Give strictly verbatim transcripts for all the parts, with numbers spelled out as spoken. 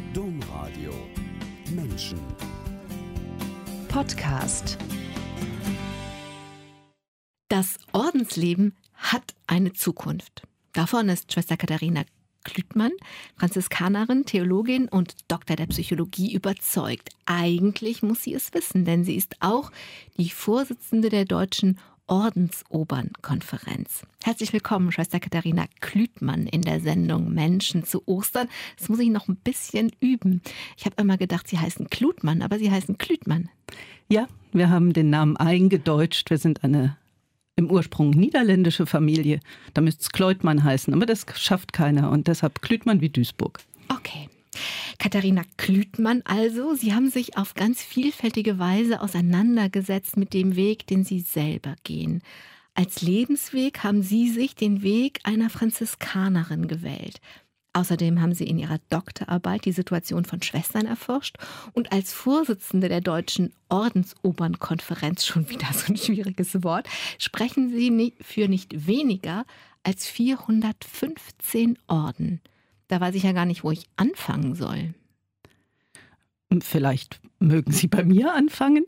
Domradio Menschen Podcast. Das Ordensleben hat eine Zukunft. Davon ist Schwester Katharina Klütmann, Franziskanerin, Theologin und Doktor der Psychologie, überzeugt. Eigentlich muss sie es wissen, denn sie ist auch die Vorsitzende der Deutschen Ordensobernkonferenz. Herzlich willkommen, Schwester Katharina Klütmann, in der Sendung Menschen zu Ostern. Das muss ich noch ein bisschen üben. Ich habe immer gedacht, Sie heißen Klutmann, aber Sie heißen Klütmann. Ja, wir haben den Namen eingedeutscht. Wir sind eine im Ursprung niederländische Familie. Da müsste es Kleutmann heißen, aber das schafft keiner und deshalb Klütmann wie Duisburg. Okay. Katharina Klütmann also, Sie haben sich auf ganz vielfältige Weise auseinandergesetzt mit dem Weg, den Sie selber gehen. Als Lebensweg haben Sie sich den Weg einer Franziskanerin gewählt. Außerdem haben Sie in Ihrer Doktorarbeit die Situation von Schwestern erforscht und als Vorsitzende der Deutschen Ordensobernkonferenz, schon wieder so ein schwieriges Wort, sprechen Sie für nicht weniger als vierhundertfünfzehn Orden. Da weiß ich ja gar nicht, wo ich anfangen soll. Vielleicht mögen Sie bei mir anfangen?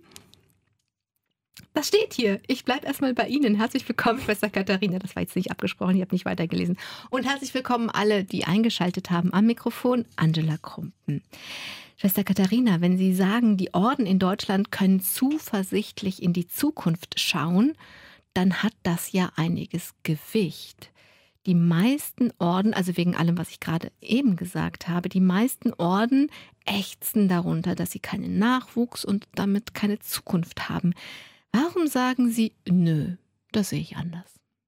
Das steht hier. Ich bleibe erstmal bei Ihnen. Herzlich willkommen, Schwester Katharina. Das war jetzt nicht abgesprochen, ich habe nicht weitergelesen. Und herzlich willkommen alle, die eingeschaltet haben am Mikrofon. Angela Krumpen. Schwester Katharina, wenn Sie sagen, die Orden in Deutschland können zuversichtlich in die Zukunft schauen, dann hat das ja einiges Gewicht. Die meisten Orden, also wegen allem, was ich gerade eben gesagt habe, die meisten Orden ächzen darunter, dass sie keinen Nachwuchs und damit keine Zukunft haben. Warum sagen Sie, nö, das sehe ich anders?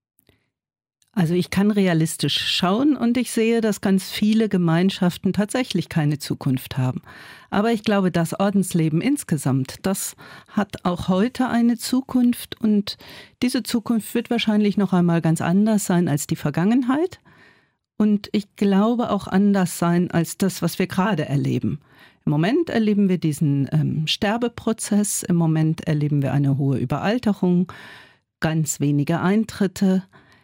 Also ich kann realistisch schauen und ich sehe, dass ganz viele Gemeinschaften tatsächlich keine Zukunft haben. Aber ich glaube, das Ordensleben insgesamt, das hat auch heute eine Zukunft und diese Zukunft wird wahrscheinlich noch einmal ganz anders sein als die Vergangenheit. Und ich glaube auch anders sein als das, was wir gerade erleben. Im Moment erleben wir diesen ähm, Sterbeprozess, im Moment erleben wir eine hohe Überalterung, ganz wenige Eintritte.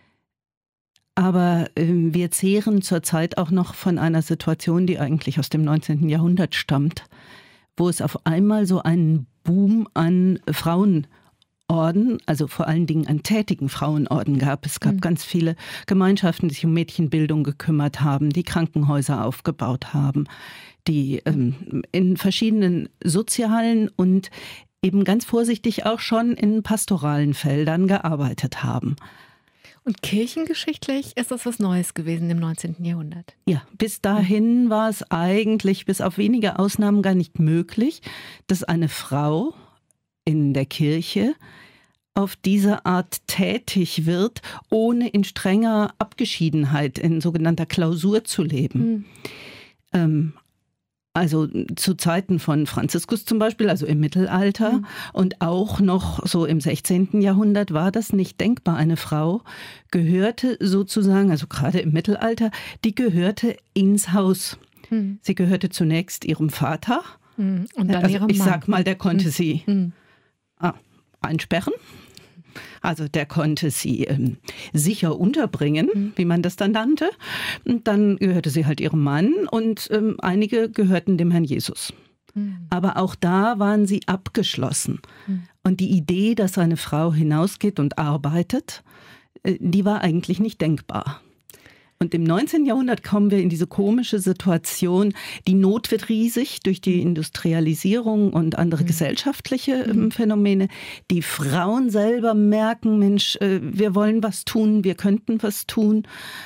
Aber äh, wir zehren zurzeit auch noch von einer Situation, die eigentlich aus dem neunzehnten Jahrhundert stammt, wo es auf einmal so einen Boom an Frauenorden, also vor allen Dingen an tätigen Frauenorden gab. Es gab mhm. ganz viele Gemeinschaften, die sich um Mädchenbildung gekümmert haben, die Krankenhäuser aufgebaut haben, die ähm, in verschiedenen sozialen und eben ganz vorsichtig auch schon in pastoralen Feldern gearbeitet haben. Und kirchengeschichtlich ist das was Neues gewesen im neunzehnten Jahrhundert. Ja, bis dahin war es eigentlich bis auf wenige Ausnahmen gar nicht möglich, dass eine Frau in der Kirche auf diese Art tätig wird, ohne in strenger Abgeschiedenheit, in sogenannter Klausur zu leben. Mhm. Ähm, Also zu Zeiten von Franziskus zum Beispiel, also im Mittelalter mhm. und auch noch so im sechzehnten Jahrhundert war das nicht denkbar. Eine Frau gehörte sozusagen, also gerade im Mittelalter, die gehörte ins Haus. Mhm. Sie gehörte zunächst ihrem Vater. Mhm. Und dann also ihrem ich Mann. sag mal, der konnte mhm. sie mhm. ah, einsperren. Also der konnte sie ähm, sicher unterbringen, mhm. wie man das dann nannte. Und dann gehörte sie halt ihrem Mann und ähm, einige gehörten dem Herrn Jesus. Mhm. Aber auch da waren sie abgeschlossen. Mhm. Und die Idee, dass eine Frau hinausgeht und arbeitet, äh, die war eigentlich nicht denkbar. Und im neunzehnten Jahrhundert kommen wir in diese komische Situation, die Not wird riesig durch die Industrialisierung und andere mhm. gesellschaftliche äh, mhm. Phänomene. Die Frauen selber merken, Mensch, äh, wir wollen was tun, wir könnten was tun,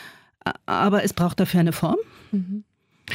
aber es braucht dafür eine Form. Mhm.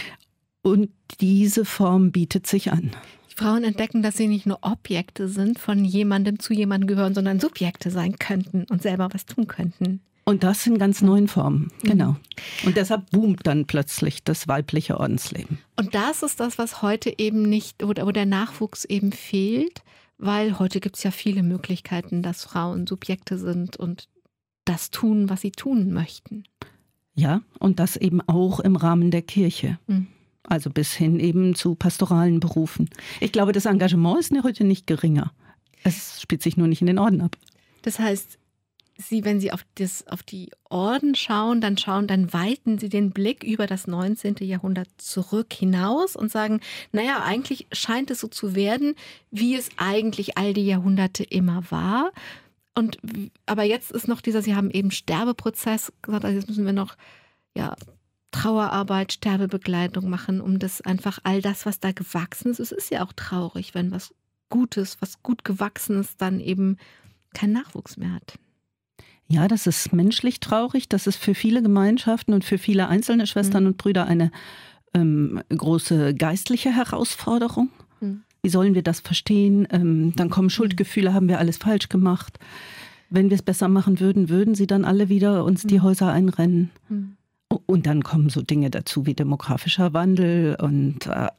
Und diese Form bietet sich an. Frauen entdecken, dass sie nicht nur Objekte sind, von jemandem zu jemandem gehören, sondern Subjekte sein könnten und selber was tun könnten. Und das in ganz neuen Formen, genau. Und deshalb boomt dann plötzlich das weibliche Ordensleben. Und das ist das, was heute eben nicht, wo der Nachwuchs eben fehlt, weil heute gibt es ja viele Möglichkeiten, dass Frauen Subjekte sind und das tun, was sie tun möchten. Ja, und das eben auch im Rahmen der Kirche. Mhm. Also bis hin eben zu pastoralen Berufen. Ich glaube, das Engagement ist heute nicht geringer. Es spielt sich nur nicht in den Orden ab. Das heißt, Sie, wenn Sie auf, das, auf die Orden schauen, dann schauen, dann weiten Sie den Blick über das neunzehnte Jahrhundert zurück hinaus und sagen, naja, eigentlich scheint es so zu werden, wie es eigentlich all die Jahrhunderte immer war. Und aber jetzt ist noch dieser, Sie haben eben Sterbeprozess gesagt, also jetzt müssen wir noch ja, Trauerarbeit, Sterbebegleitung machen, um das einfach all das, was da gewachsen ist. Es ist ja auch traurig, wenn was Gutes, was gut Gewachsenes dann eben keinen Nachwuchs mehr hat. Ja, das ist menschlich traurig. Das ist für viele Gemeinschaften und für viele einzelne Schwestern mhm. und Brüder eine ähm, große geistliche Herausforderung. Mhm. Wie sollen wir das verstehen? Ähm, dann kommen Schuldgefühle, haben wir alles falsch gemacht. Wenn wir es besser machen würden, würden sie dann alle wieder uns mhm. die Häuser einrennen. Mhm. Und dann kommen so Dinge dazu wie demografischer Wandel und äh,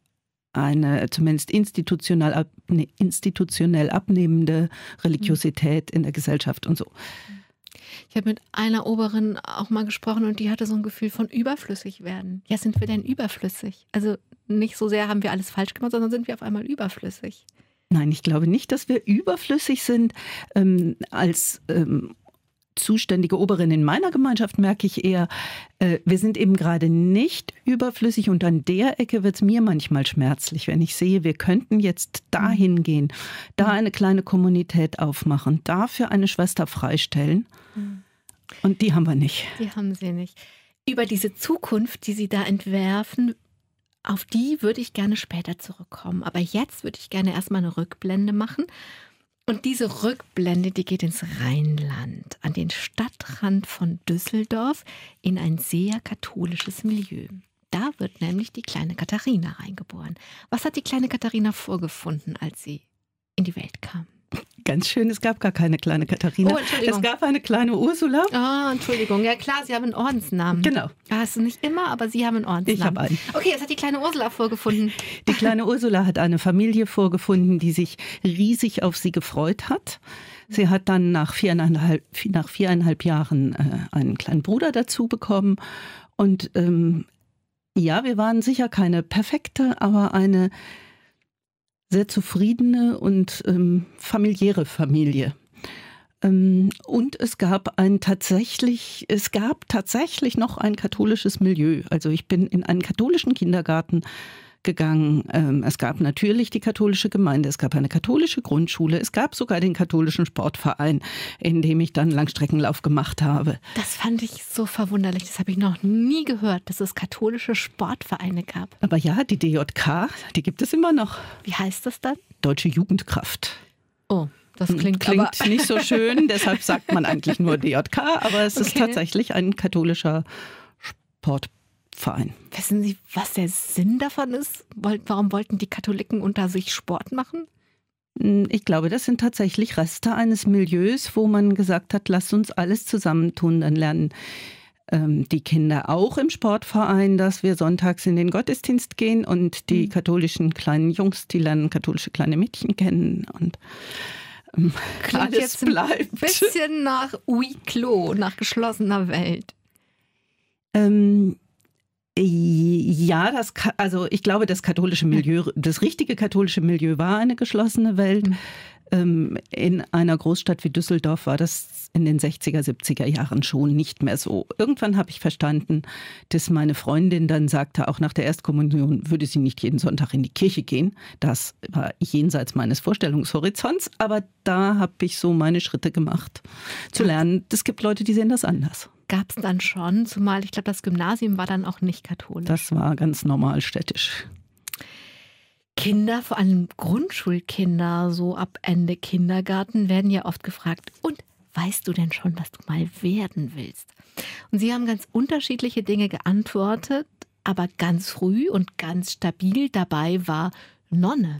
eine zumindest institutionell, ab, nee, institutionell abnehmende Religiosität in der Gesellschaft und so. Ich habe mit einer Oberin auch mal gesprochen und die hatte so ein Gefühl von überflüssig werden. Ja, sind wir denn überflüssig? Also nicht so sehr haben wir alles falsch gemacht, sondern sind wir auf einmal überflüssig. Nein, ich glaube nicht, dass wir überflüssig sind. Ähm, als ähm, zuständige Oberin in meiner Gemeinschaft merke ich eher, äh, wir sind eben gerade nicht überflüssig und an der Ecke wird es mir manchmal schmerzlich, wenn ich sehe, wir könnten jetzt dahin gehen, da eine kleine Kommunität aufmachen, dafür eine Schwester freistellen und die haben wir nicht. Die haben sie nicht. Über diese Zukunft, die Sie da entwerfen, auf die würde ich gerne später zurückkommen. Aber jetzt würde ich gerne erstmal eine Rückblende machen. Und diese Rückblende, die geht ins Rheinland, an den Stadtrand von Düsseldorf, in ein sehr katholisches Milieu. Da wird nämlich die kleine Katharina reingeboren. Was hat die kleine Katharina vorgefunden, als sie in die Welt kam? Ganz schön, es gab gar keine kleine Katharina. Oh, Entschuldigung. Es gab eine kleine Ursula. Ah, oh, Entschuldigung. Ja klar, Sie haben einen Ordensnamen. Genau. Hast du nicht immer, aber Sie haben einen Ordensnamen. Ich habe einen. Okay, was hat die kleine Ursula vorgefunden? Die kleine Ursula hat eine Familie vorgefunden, die sich riesig auf sie gefreut hat. Sie hat dann nach viereinhalb, nach viereinhalb Jahren äh, einen kleinen Bruder dazu bekommen. Und ähm, ja, wir waren sicher keine perfekte, aber eine sehr zufriedene und ähm, familiäre Familie. Ähm, und es gab ein tatsächlich, es gab tatsächlich noch ein katholisches Milieu. Also ich bin in einen katholischen Kindergarten gegangen. Ähm, es gab natürlich die katholische Gemeinde, es gab eine katholische Grundschule, es gab sogar den katholischen Sportverein, in dem ich dann Langstreckenlauf gemacht habe. Das fand ich so verwunderlich. Das habe ich noch nie gehört, dass es katholische Sportvereine gab. Aber ja, die D J K, die gibt es immer noch. Wie heißt das dann? Deutsche Jugendkraft. Oh, das klingt, klingt aber nicht so schön, deshalb sagt man eigentlich nur D J K, aber es okay. ist tatsächlich ein katholischer Sportverein. Verein. Wissen Sie, was der Sinn davon ist? Warum wollten die Katholiken unter sich Sport machen? Ich glaube, das sind tatsächlich Reste eines Milieus, wo man gesagt hat, lasst uns alles zusammentun. Dann lernen ähm, die Kinder auch im Sportverein, dass wir sonntags in den Gottesdienst gehen und die mhm. katholischen kleinen Jungs, die lernen katholische kleine Mädchen kennen und ähm, Klingt alles jetzt bleibt. Ein bisschen nach Huis clos, nach geschlossener Welt. Ähm, Ja, das, also ich glaube, das katholische Milieu, das richtige katholische Milieu war eine geschlossene Welt. Mhm. In einer Großstadt wie Düsseldorf war das in den sechziger, siebziger Jahren schon nicht mehr so. Irgendwann habe ich verstanden, dass meine Freundin dann sagte, auch nach der Erstkommunion würde sie nicht jeden Sonntag in die Kirche gehen. Das war jenseits meines Vorstellungshorizonts, aber da habe ich so meine Schritte gemacht, zu lernen, es gibt Leute, die sehen das anders. Gab es dann schon, zumal ich glaube, das Gymnasium war dann auch nicht katholisch. Das war ganz normal städtisch. Kinder, vor allem Grundschulkinder, so ab Ende Kindergarten, werden ja oft gefragt, und weißt du denn schon, was du mal werden willst? Und sie haben ganz unterschiedliche Dinge geantwortet, aber ganz früh und ganz stabil dabei war Nonne.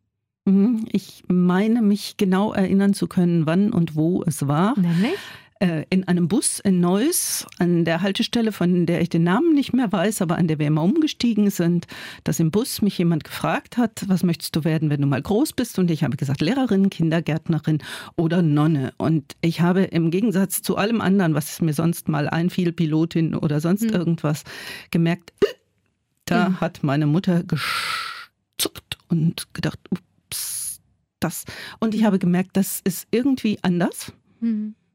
Ich meine, mich genau erinnern zu können, wann und wo es war. Nämlich? In einem Bus in Neuss, an der Haltestelle, von der ich den Namen nicht mehr weiß, aber an der wir immer umgestiegen sind, dass im Bus mich jemand gefragt hat, was möchtest du werden, wenn du mal groß bist? Und ich habe gesagt, Lehrerin, Kindergärtnerin oder Nonne. Und ich habe im Gegensatz zu allem anderen, was mir sonst mal einfiel, Pilotin oder sonst mhm. irgendwas, gemerkt, da mhm. hat meine Mutter gezuckt und gedacht, ups, das. Und ich habe gemerkt, das ist irgendwie anders. Mhm.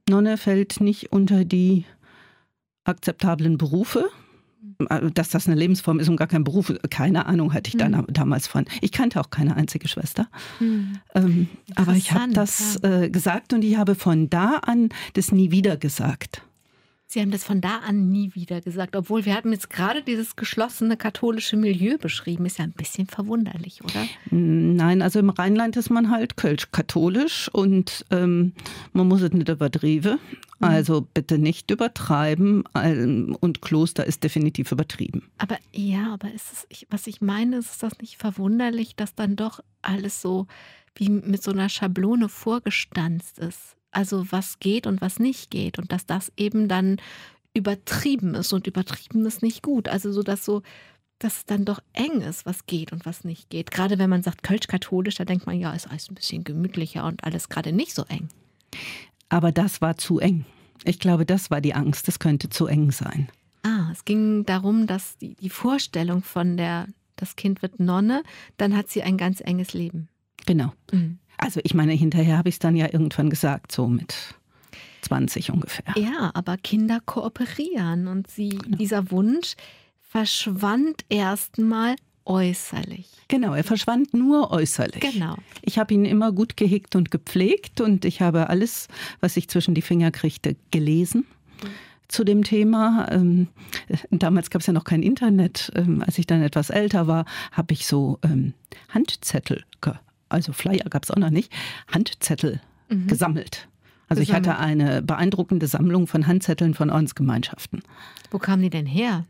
Nonne fällt nicht unter die akzeptablen Berufe. Dass das eine Lebensform ist und gar kein Beruf, keine Ahnung hatte ich da Mhm. damals von. Ich kannte auch keine einzige Schwester. Hm. Ähm, aber ich habe Interessant, das äh, gesagt und ich habe von da an das nie wieder gesagt. Sie haben das von da an nie wieder gesagt, obwohl wir haben jetzt gerade dieses geschlossene katholische Milieu beschrieben. Ist ja ein bisschen verwunderlich, oder? Nein, also im Rheinland ist man halt kölsch-katholisch und ähm, man muss es nicht übertrieben. Also bitte nicht übertreiben ähm, und Kloster ist definitiv übertrieben. Aber ja, aber ist es, ich, was ich meine, ist das nicht verwunderlich, dass dann doch alles so wie mit so einer Schablone vorgestanzt ist? Also was geht und was nicht geht und dass das eben dann übertrieben ist und übertrieben ist nicht gut. Also so, dass so, dass es dann doch eng ist, was geht und was nicht geht. Gerade wenn man sagt kölsch-katholisch, da denkt man, ja, ist alles ein bisschen gemütlicher und alles gerade nicht so eng. Aber das war zu eng. Ich glaube, das war die Angst, es könnte zu eng sein. Ah, es ging darum, dass die, die Vorstellung von der, das Kind wird Nonne, dann hat sie ein ganz enges Leben. Genau. Mhm. Also ich meine, hinterher habe ich es dann ja irgendwann gesagt, so mit zwanzig ungefähr. Ja, aber Kinder kooperieren und sie, genau. Dieser Wunsch verschwand erstmal äußerlich. Genau, er verschwand nur äußerlich. Genau. Ich habe ihn immer gut gehegt und gepflegt und ich habe alles, was ich zwischen die Finger kriegte, gelesen. Mhm. Zu dem Thema. Ähm, damals gab es ja noch kein Internet. Ähm, als ich dann etwas älter war, habe ich so ähm, Handzettel gehabt. Also Flyer gab es auch noch nicht, Handzettel mhm. gesammelt. Also gesammelt. Ich hatte eine beeindruckende Sammlung von Handzetteln von Ordensgemeinschaften. Wo kamen die denn her?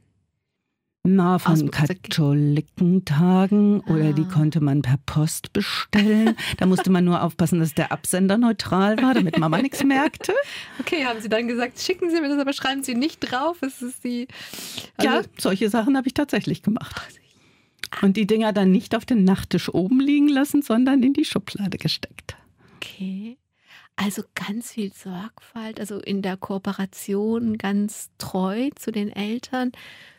Na, von Katholikentagen ah. oder die konnte man per Post bestellen. Da musste man nur aufpassen, dass der Absender neutral war, damit Mama nichts merkte. Okay, haben Sie dann gesagt, schicken Sie mir das, aber schreiben Sie nicht drauf. Es ist die, also ja, solche Sachen habe ich tatsächlich gemacht. Und die Dinger dann nicht auf den Nachttisch oben liegen lassen, sondern in die Schublade gesteckt. Okay. Also ganz viel Sorgfalt, also in der Kooperation ganz treu zu den Eltern.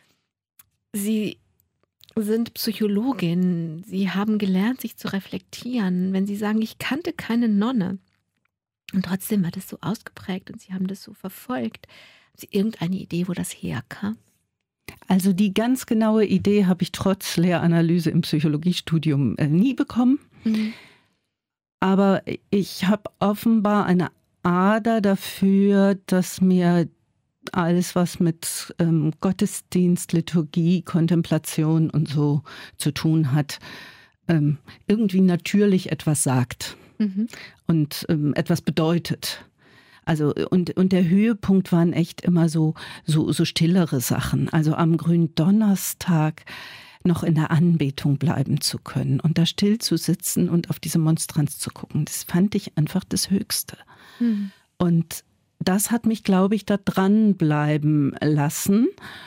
Sie sind Psychologin. Sie haben gelernt, sich zu reflektieren. Wenn Sie sagen, ich kannte keine Nonne und trotzdem hat es so ausgeprägt und Sie haben das so verfolgt, haben Sie irgendeine Idee, wo das herkam? Also die ganz genaue Idee habe ich trotz Lehranalyse im Psychologiestudium äh, nie bekommen. Mhm. Aber ich habe offenbar eine Ader dafür, dass mir alles, was mit ähm, Gottesdienst, Liturgie, Kontemplation und so zu tun hat, ähm, irgendwie natürlich etwas sagt mhm. und ähm, etwas bedeutet. Also und, und der Höhepunkt waren echt immer so, so, so stillere Sachen. Also am Gründonnerstag noch in der Anbetung bleiben zu können und da still zu sitzen und auf diese Monstranz zu gucken. Das fand ich einfach das Höchste. Mhm. Und das hat mich, glaube ich, da dranbleiben lassen.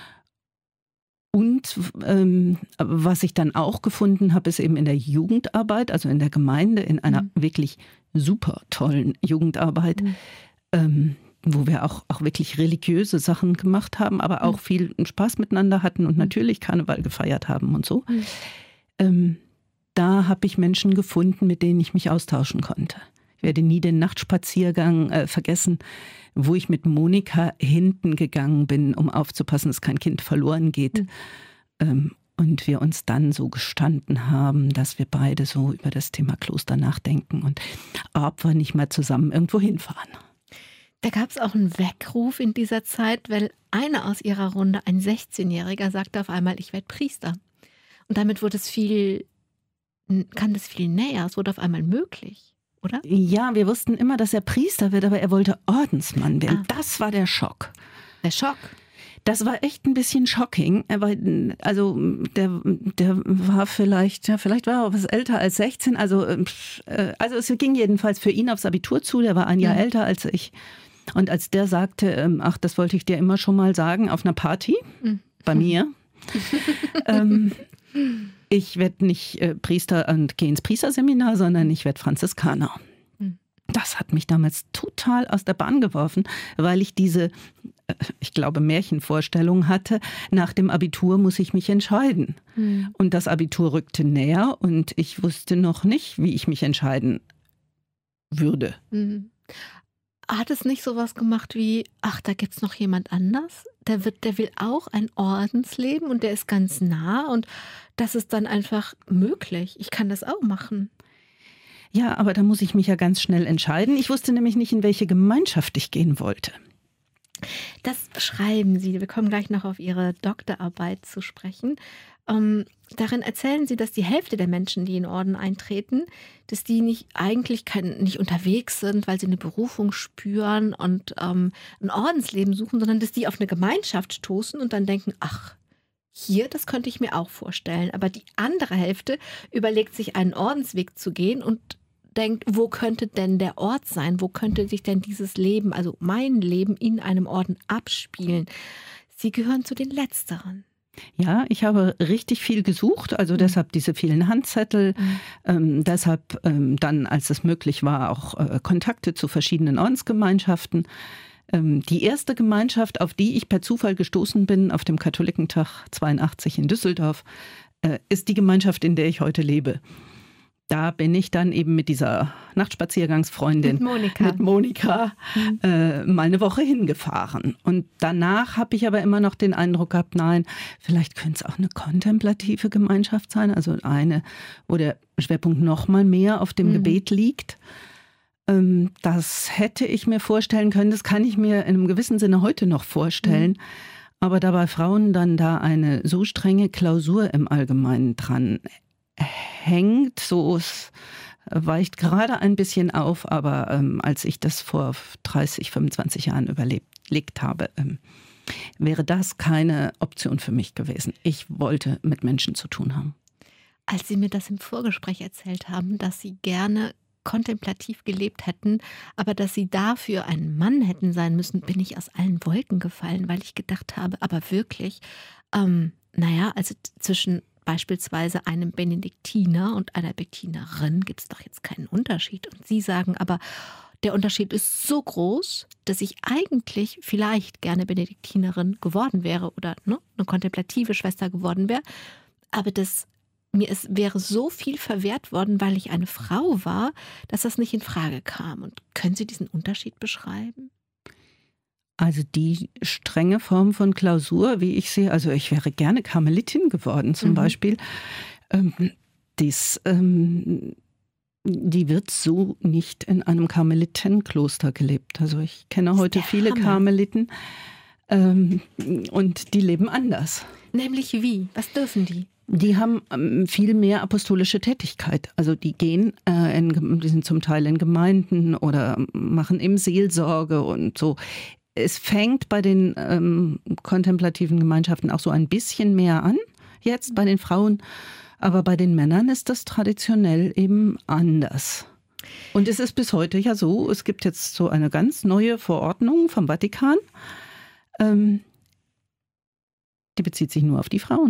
Und ähm, was ich dann auch gefunden habe, ist eben in der Jugendarbeit, also in der Gemeinde, in einer mhm. wirklich super tollen Jugendarbeit, mhm. ähm, wo wir auch, auch wirklich religiöse Sachen gemacht haben, aber auch mhm. viel Spaß miteinander hatten und natürlich Karneval gefeiert haben und so. Mhm. Ähm, da habe ich Menschen gefunden, mit denen ich mich austauschen konnte. Ich werde nie den Nachtspaziergang äh, vergessen, wo ich mit Monika hinten gegangen bin, um aufzupassen, dass kein Kind verloren geht. Mhm. Ähm, und wir uns dann so gestanden haben, dass wir beide so über das Thema Kloster nachdenken und ob wir nicht mal zusammen irgendwo hinfahren. Da gab es auch einen Weckruf in dieser Zeit, weil einer aus ihrer Runde, ein sechzehnjähriger, sagte auf einmal, ich werde Priester. Und damit wurde es viel, kam das viel näher, es wurde auf einmal möglich. Oder? Ja, wir wussten immer, dass er Priester wird, aber er wollte Ordensmann werden. Ah. Das war der Schock. Der Schock? Das war echt ein bisschen shocking. Er war, also der, der war vielleicht, ja, vielleicht war er auch was älter als sechzehn. Also, äh, also es ging jedenfalls für ihn aufs Abitur zu. Der war ein Jahr mhm. älter als ich. Und als der sagte, ähm, ach, das wollte ich dir immer schon mal sagen, auf einer Party mhm. bei mir. ähm, Ich werde nicht äh, Priester und gehe ins Priesterseminar, sondern ich werde Franziskaner. Mhm. Das hat mich damals total aus der Bahn geworfen, weil ich diese, äh, ich glaube, Märchenvorstellung hatte, nach dem Abitur muss ich mich entscheiden. Mhm. Und das Abitur rückte näher und ich wusste noch nicht, wie ich mich entscheiden würde. Mhm. hat es nicht sowas gemacht wie, ach, da gibt es noch jemand anders? Der, wird, der will auch ein Ordensleben und der ist ganz nah und das ist dann einfach möglich. Ich kann das auch machen. Ja, aber da muss ich mich ja ganz schnell entscheiden. Ich wusste nämlich nicht, in welche Gemeinschaft ich gehen wollte. Das schreiben Sie. Wir kommen gleich noch auf Ihre Doktorarbeit zu sprechen. Ähm, darin erzählen Sie, dass die Hälfte der Menschen, die in Orden eintreten, dass die nicht eigentlich kein, nicht unterwegs sind, weil sie eine Berufung spüren und ähm, ein Ordensleben suchen, sondern dass die auf eine Gemeinschaft stoßen und dann denken, ach, hier, das könnte ich mir auch vorstellen. Aber die andere Hälfte überlegt sich, einen Ordensweg zu gehen und denkt, wo könnte denn der Ort sein? Wo könnte sich denn dieses Leben, also mein Leben, in einem Orden abspielen? Sie gehören zu den Letzteren. Ja, ich habe richtig viel gesucht, also mhm. deshalb diese vielen Handzettel, mhm. ähm, deshalb ähm, dann, als es möglich war, auch äh, Kontakte zu verschiedenen Ordensgemeinschaften. Ähm, die erste Gemeinschaft, auf die ich per Zufall gestoßen bin, auf dem Katholikentag zweiundachtzig in Düsseldorf, äh, ist die Gemeinschaft, in der ich heute lebe. Da bin ich dann eben mit dieser Nachtspaziergangsfreundin, mit Monika, mit Monika mhm. äh, mal eine Woche hingefahren. Und danach habe ich aber immer noch den Eindruck gehabt, nein, vielleicht könnte es auch eine kontemplative Gemeinschaft sein, also eine, wo der Schwerpunkt noch mal mehr auf dem mhm. Gebet liegt. Ähm, das hätte ich mir vorstellen können, das kann ich mir in einem gewissen Sinne heute noch vorstellen. Mhm. Aber da bei Frauen dann da eine so strenge Klausur im Allgemeinen dran hängt, so es weicht gerade ein bisschen auf, aber ähm, als ich das vor dreißig, fünfundzwanzig Jahren überlegt habe, ähm, wäre das keine Option für mich gewesen. Ich wollte mit Menschen zu tun haben. Als Sie mir das im Vorgespräch erzählt haben, dass Sie gerne kontemplativ gelebt hätten, aber dass Sie dafür ein Mann hätten sein müssen, bin ich aus allen Wolken gefallen, weil ich gedacht habe, aber wirklich, ähm, naja, also zwischen beispielsweise einem Benediktiner und einer Benediktinerin gibt es doch jetzt keinen Unterschied. Und Sie sagen aber, der Unterschied ist so groß, dass ich eigentlich vielleicht gerne Benediktinerin geworden wäre oder ne, eine kontemplative Schwester geworden wäre. Aber das, mir ist, wäre so viel verwehrt worden, weil ich eine Frau war, dass das nicht in Frage kam. Und können Sie diesen Unterschied beschreiben? Also die strenge Form von Klausur, wie ich sehe, also ich wäre gerne Karmelitin geworden zum mhm. Beispiel, ähm, dies, ähm, die wird so nicht in einem Karmelitenkloster gelebt. Also ich kenne heute viele Hammer. Karmeliten ähm, und die leben anders. Nämlich wie? Was dürfen die? Die haben ähm, viel mehr apostolische Tätigkeit. Also die gehen, äh, in, die sind zum Teil in Gemeinden oder machen eben Seelsorge und so. Es fängt bei den ähm, kontemplativen Gemeinschaften auch so ein bisschen mehr an, jetzt bei den Frauen. Aber bei den Männern ist das traditionell eben anders. Und es ist bis heute ja so, es gibt jetzt so eine ganz neue Verordnung vom Vatikan. Ähm, die bezieht sich nur auf die Frauen.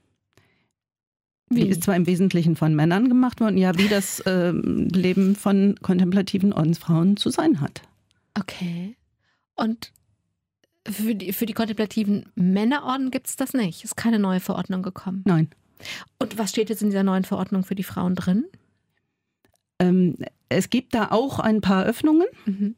Die ist zwar im Wesentlichen von Männern gemacht worden, ja, wie das äh, Leben von kontemplativen Ordensfrauen zu sein hat. Okay. Und für die, für die kontemplativen Männerorden gibt es das nicht? Ist keine neue Verordnung gekommen? Nein. Und was steht jetzt in dieser neuen Verordnung für die Frauen drin? Ähm, es gibt da auch ein paar Öffnungen. Mhm.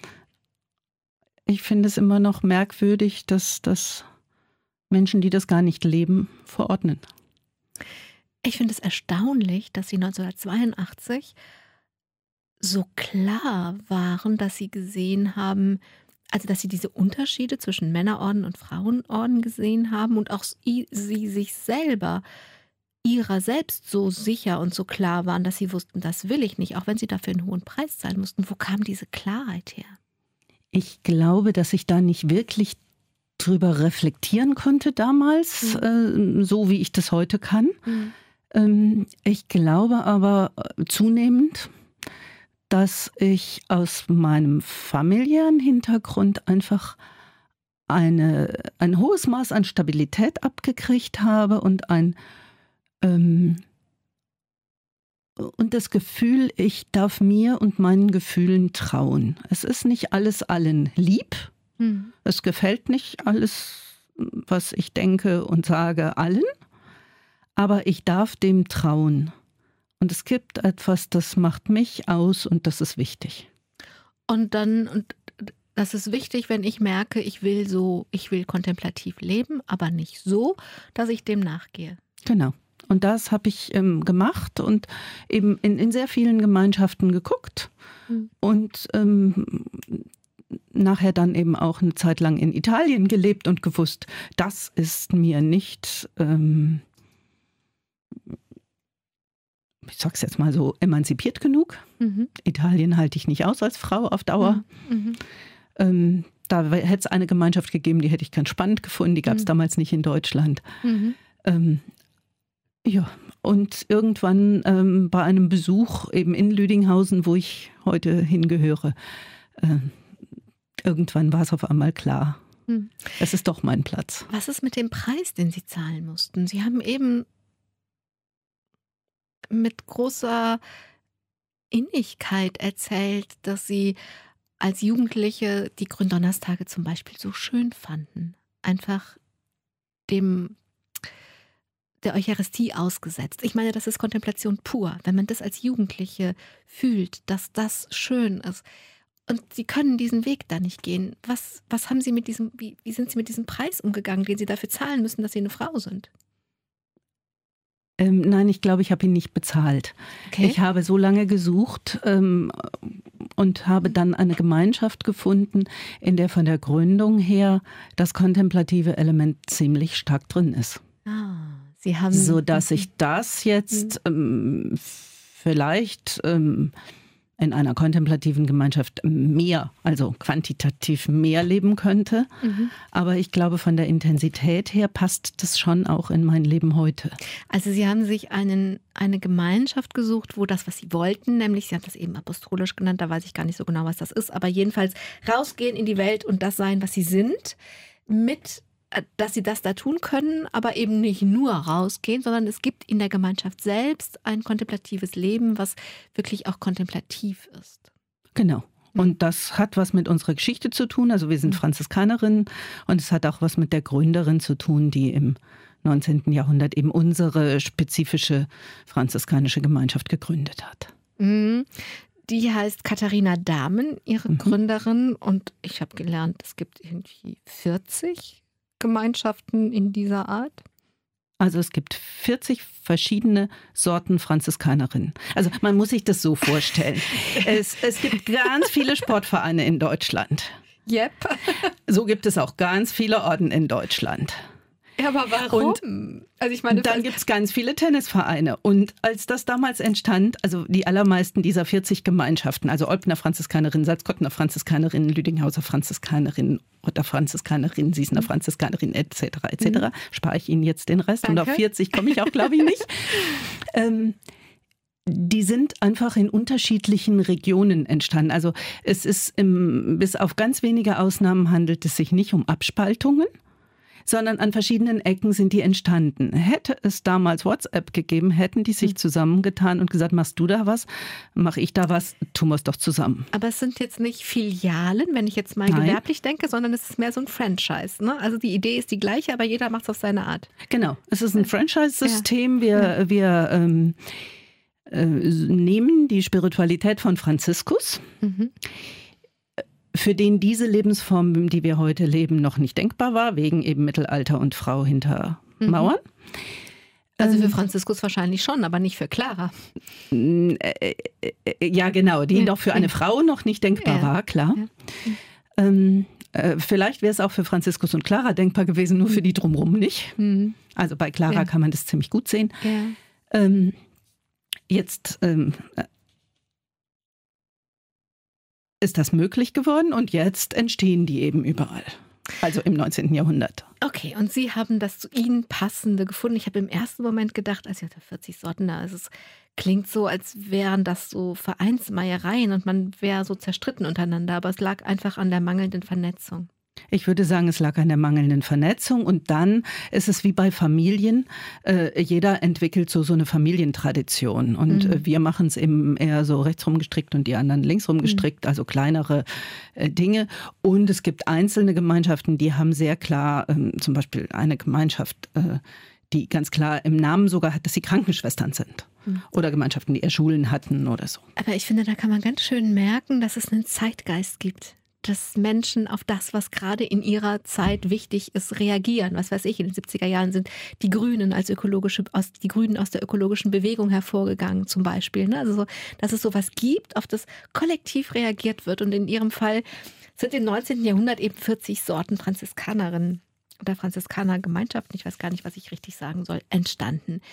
Ich finde es immer noch merkwürdig, dass, dass Menschen, die das gar nicht leben, verordnen. Ich finde es erstaunlich, dass Sie neunzehnhundertzweiundachtzig so klar waren, dass Sie gesehen haben, also dass Sie diese Unterschiede zwischen Männerorden und Frauenorden gesehen haben und auch Sie sich selber, Ihrer selbst so sicher und so klar waren, dass Sie wussten, das will ich nicht, auch wenn Sie dafür einen hohen Preis zahlen mussten. Wo kam diese Klarheit her? Ich glaube, dass ich da nicht wirklich drüber reflektieren konnte damals, mhm. äh, so wie ich das heute kann. Mhm. Ähm, ich glaube aber zunehmend, dass ich aus meinem familiären Hintergrund einfach eine, ein hohes Maß an Stabilität abgekriegt habe und ein ähm, und das Gefühl, ich darf mir und meinen Gefühlen trauen. Es ist nicht alles allen lieb. Hm. Es gefällt nicht alles, was ich denke und sage, allen. Aber ich darf dem trauen. Und es gibt etwas, das macht mich aus und das ist wichtig. Und dann, und Das ist wichtig, wenn ich merke, ich will so, ich will kontemplativ leben, aber nicht so, dass ich dem nachgehe. Genau. Und das habe ich ähm, gemacht und eben in, in sehr vielen Gemeinschaften geguckt mhm. und ähm, nachher dann eben auch eine Zeit lang in Italien gelebt und gewusst, das ist mir nicht, ähm, ich sag's jetzt mal so, emanzipiert genug. Mhm. Italien halte ich nicht aus als Frau auf Dauer. Mhm. Ähm, da hätte es eine Gemeinschaft gegeben, die hätte ich ganz spannend gefunden, die gab es mhm. damals nicht in Deutschland. Mhm. Ähm, Ja, und irgendwann ähm, bei einem Besuch eben in Lüdinghausen, wo ich heute hingehöre, äh, irgendwann war es auf einmal klar, hm. es ist doch mein Platz. Was ist mit dem Preis, den Sie zahlen mussten? Sie haben eben mit großer Innigkeit erzählt, dass Sie als Jugendliche die Gründonnerstage zum Beispiel so schön fanden. Einfach dem der Eucharistie ausgesetzt. Ich meine, das ist Kontemplation pur. Wenn man das als Jugendliche fühlt, dass das schön ist. Und Sie können diesen Weg da nicht gehen. Was, was haben Sie mit diesem, wie, wie sind Sie mit diesem Preis umgegangen, den Sie dafür zahlen müssen, dass Sie eine Frau sind? Ähm, nein, ich glaube, ich habe ihn nicht bezahlt. Okay. Ich habe so lange gesucht ähm, und habe dann eine Gemeinschaft gefunden, in der von der Gründung her das kontemplative Element ziemlich stark drin ist. Ah. Sie haben so dass ich das jetzt ähm, vielleicht ähm, in einer kontemplativen Gemeinschaft mehr, also quantitativ mehr leben könnte. Mhm. Aber ich glaube, von der Intensität her passt das schon auch in mein Leben heute. Also Sie haben sich einen, eine Gemeinschaft gesucht, wo das, was Sie wollten, nämlich, Sie haben das eben apostolisch genannt, da weiß ich gar nicht so genau, was das ist, aber jedenfalls rausgehen in die Welt und das sein, was Sie sind, mit dass sie das da tun können, aber eben nicht nur rausgehen, sondern es gibt in der Gemeinschaft selbst ein kontemplatives Leben, was wirklich auch kontemplativ ist. Genau. Und das hat was mit unserer Geschichte zu tun. Also wir sind Franziskanerinnen und es hat auch was mit der Gründerin zu tun, die im neunzehnten Jahrhundert eben unsere spezifische franziskanische Gemeinschaft gegründet hat. Mhm. Die heißt Katharina Dahmen, ihre mhm. Gründerin. Und ich habe gelernt, es gibt irgendwie vierzig Gemeinschaften in dieser Art? Also es gibt vierzig verschiedene Sorten Franziskanerinnen. Also man muss sich das so vorstellen. es, es gibt ganz viele Sportvereine in Deutschland. Yep. So gibt es auch ganz viele Orden in Deutschland. Ja, aber warum? Und also ich meine, dann gibt es ganz viele Tennisvereine. Und als das damals entstand, also die allermeisten dieser vierzig Gemeinschaften, also Olpener Franziskanerinnen, Salzkottner Franziskanerinnen, Lüdinghauser Franziskanerinnen, Rotter Franziskanerinnen, Siesener Franziskanerinnen et cetera et cetera, mhm. spare ich Ihnen jetzt den Rest. Danke. Und auf vierzig komme ich auch, glaube ich, nicht. ähm, Die sind einfach in unterschiedlichen Regionen entstanden. Also es ist, im, bis auf ganz wenige Ausnahmen handelt es sich nicht um Abspaltungen, sondern an verschiedenen Ecken sind die entstanden. Hätte es damals WhatsApp gegeben, hätten die sich zusammengetan und gesagt, machst du da was, mach ich da was, tun wir es doch zusammen. Aber es sind jetzt nicht Filialen, wenn ich jetzt mal Nein. gewerblich denke, sondern es ist mehr so ein Franchise. Ne? Also die Idee ist die gleiche, aber jeder macht es auf seine Art. Genau, es ist ein Franchise-System. Ja. Wir, ja. wir ähm, äh, nehmen die Spiritualität von Franziskus, mhm. für den diese Lebensform, die wir heute leben, noch nicht denkbar war, wegen eben Mittelalter und Frau hinter mhm. Mauern. Also für Franziskus wahrscheinlich schon, aber nicht für Clara. Ja, genau, die ja. noch für eine Frau noch nicht denkbar ja. war, klar. Ja. Ähm, äh, vielleicht wäre es auch für Franziskus und Clara denkbar gewesen, nur für die drumherum nicht. Mhm. Also bei Clara ja. kann man das ziemlich gut sehen. Ja. Ähm, jetzt ähm, ist das möglich geworden und jetzt entstehen die eben überall. Also im neunzehnten Jahrhundert. Okay, und Sie haben das zu Ihnen passende gefunden. Ich habe im ersten Moment gedacht, also ich hatte vierzig Sorten da, also es klingt so, als wären das so Vereinsmeiereien und man wäre so zerstritten untereinander, aber es lag einfach an der mangelnden Vernetzung. Ich würde sagen, es lag an der mangelnden Vernetzung und dann ist es wie bei Familien, äh, jeder entwickelt so, so eine Familientradition und mhm. äh, wir machen es eben eher so rechtsrum gestrickt und die anderen linksrum gestrickt, mhm. also kleinere äh, Dinge und es gibt einzelne Gemeinschaften, die haben sehr klar, ähm, zum Beispiel eine Gemeinschaft, äh, die ganz klar im Namen sogar hat, dass sie Krankenschwestern sind. Mhm. Oder Gemeinschaften, die eher Schulen hatten oder so. Aber ich finde, da kann man ganz schön merken, dass es einen Zeitgeist gibt. dass Menschen auf das, was gerade in ihrer Zeit wichtig ist, reagieren. Was weiß ich, in den siebziger Jahren sind die Grünen als ökologische, aus, die Grünen aus der ökologischen Bewegung hervorgegangen zum Beispiel. Ne? Also so, dass es sowas gibt, auf das kollektiv reagiert wird. Und in ihrem Fall sind im neunzehnten Jahrhundert eben vierzig Sorten Franziskanerinnen oder Franziskanergemeinschaften, ich weiß gar nicht, was ich richtig sagen soll, entstanden.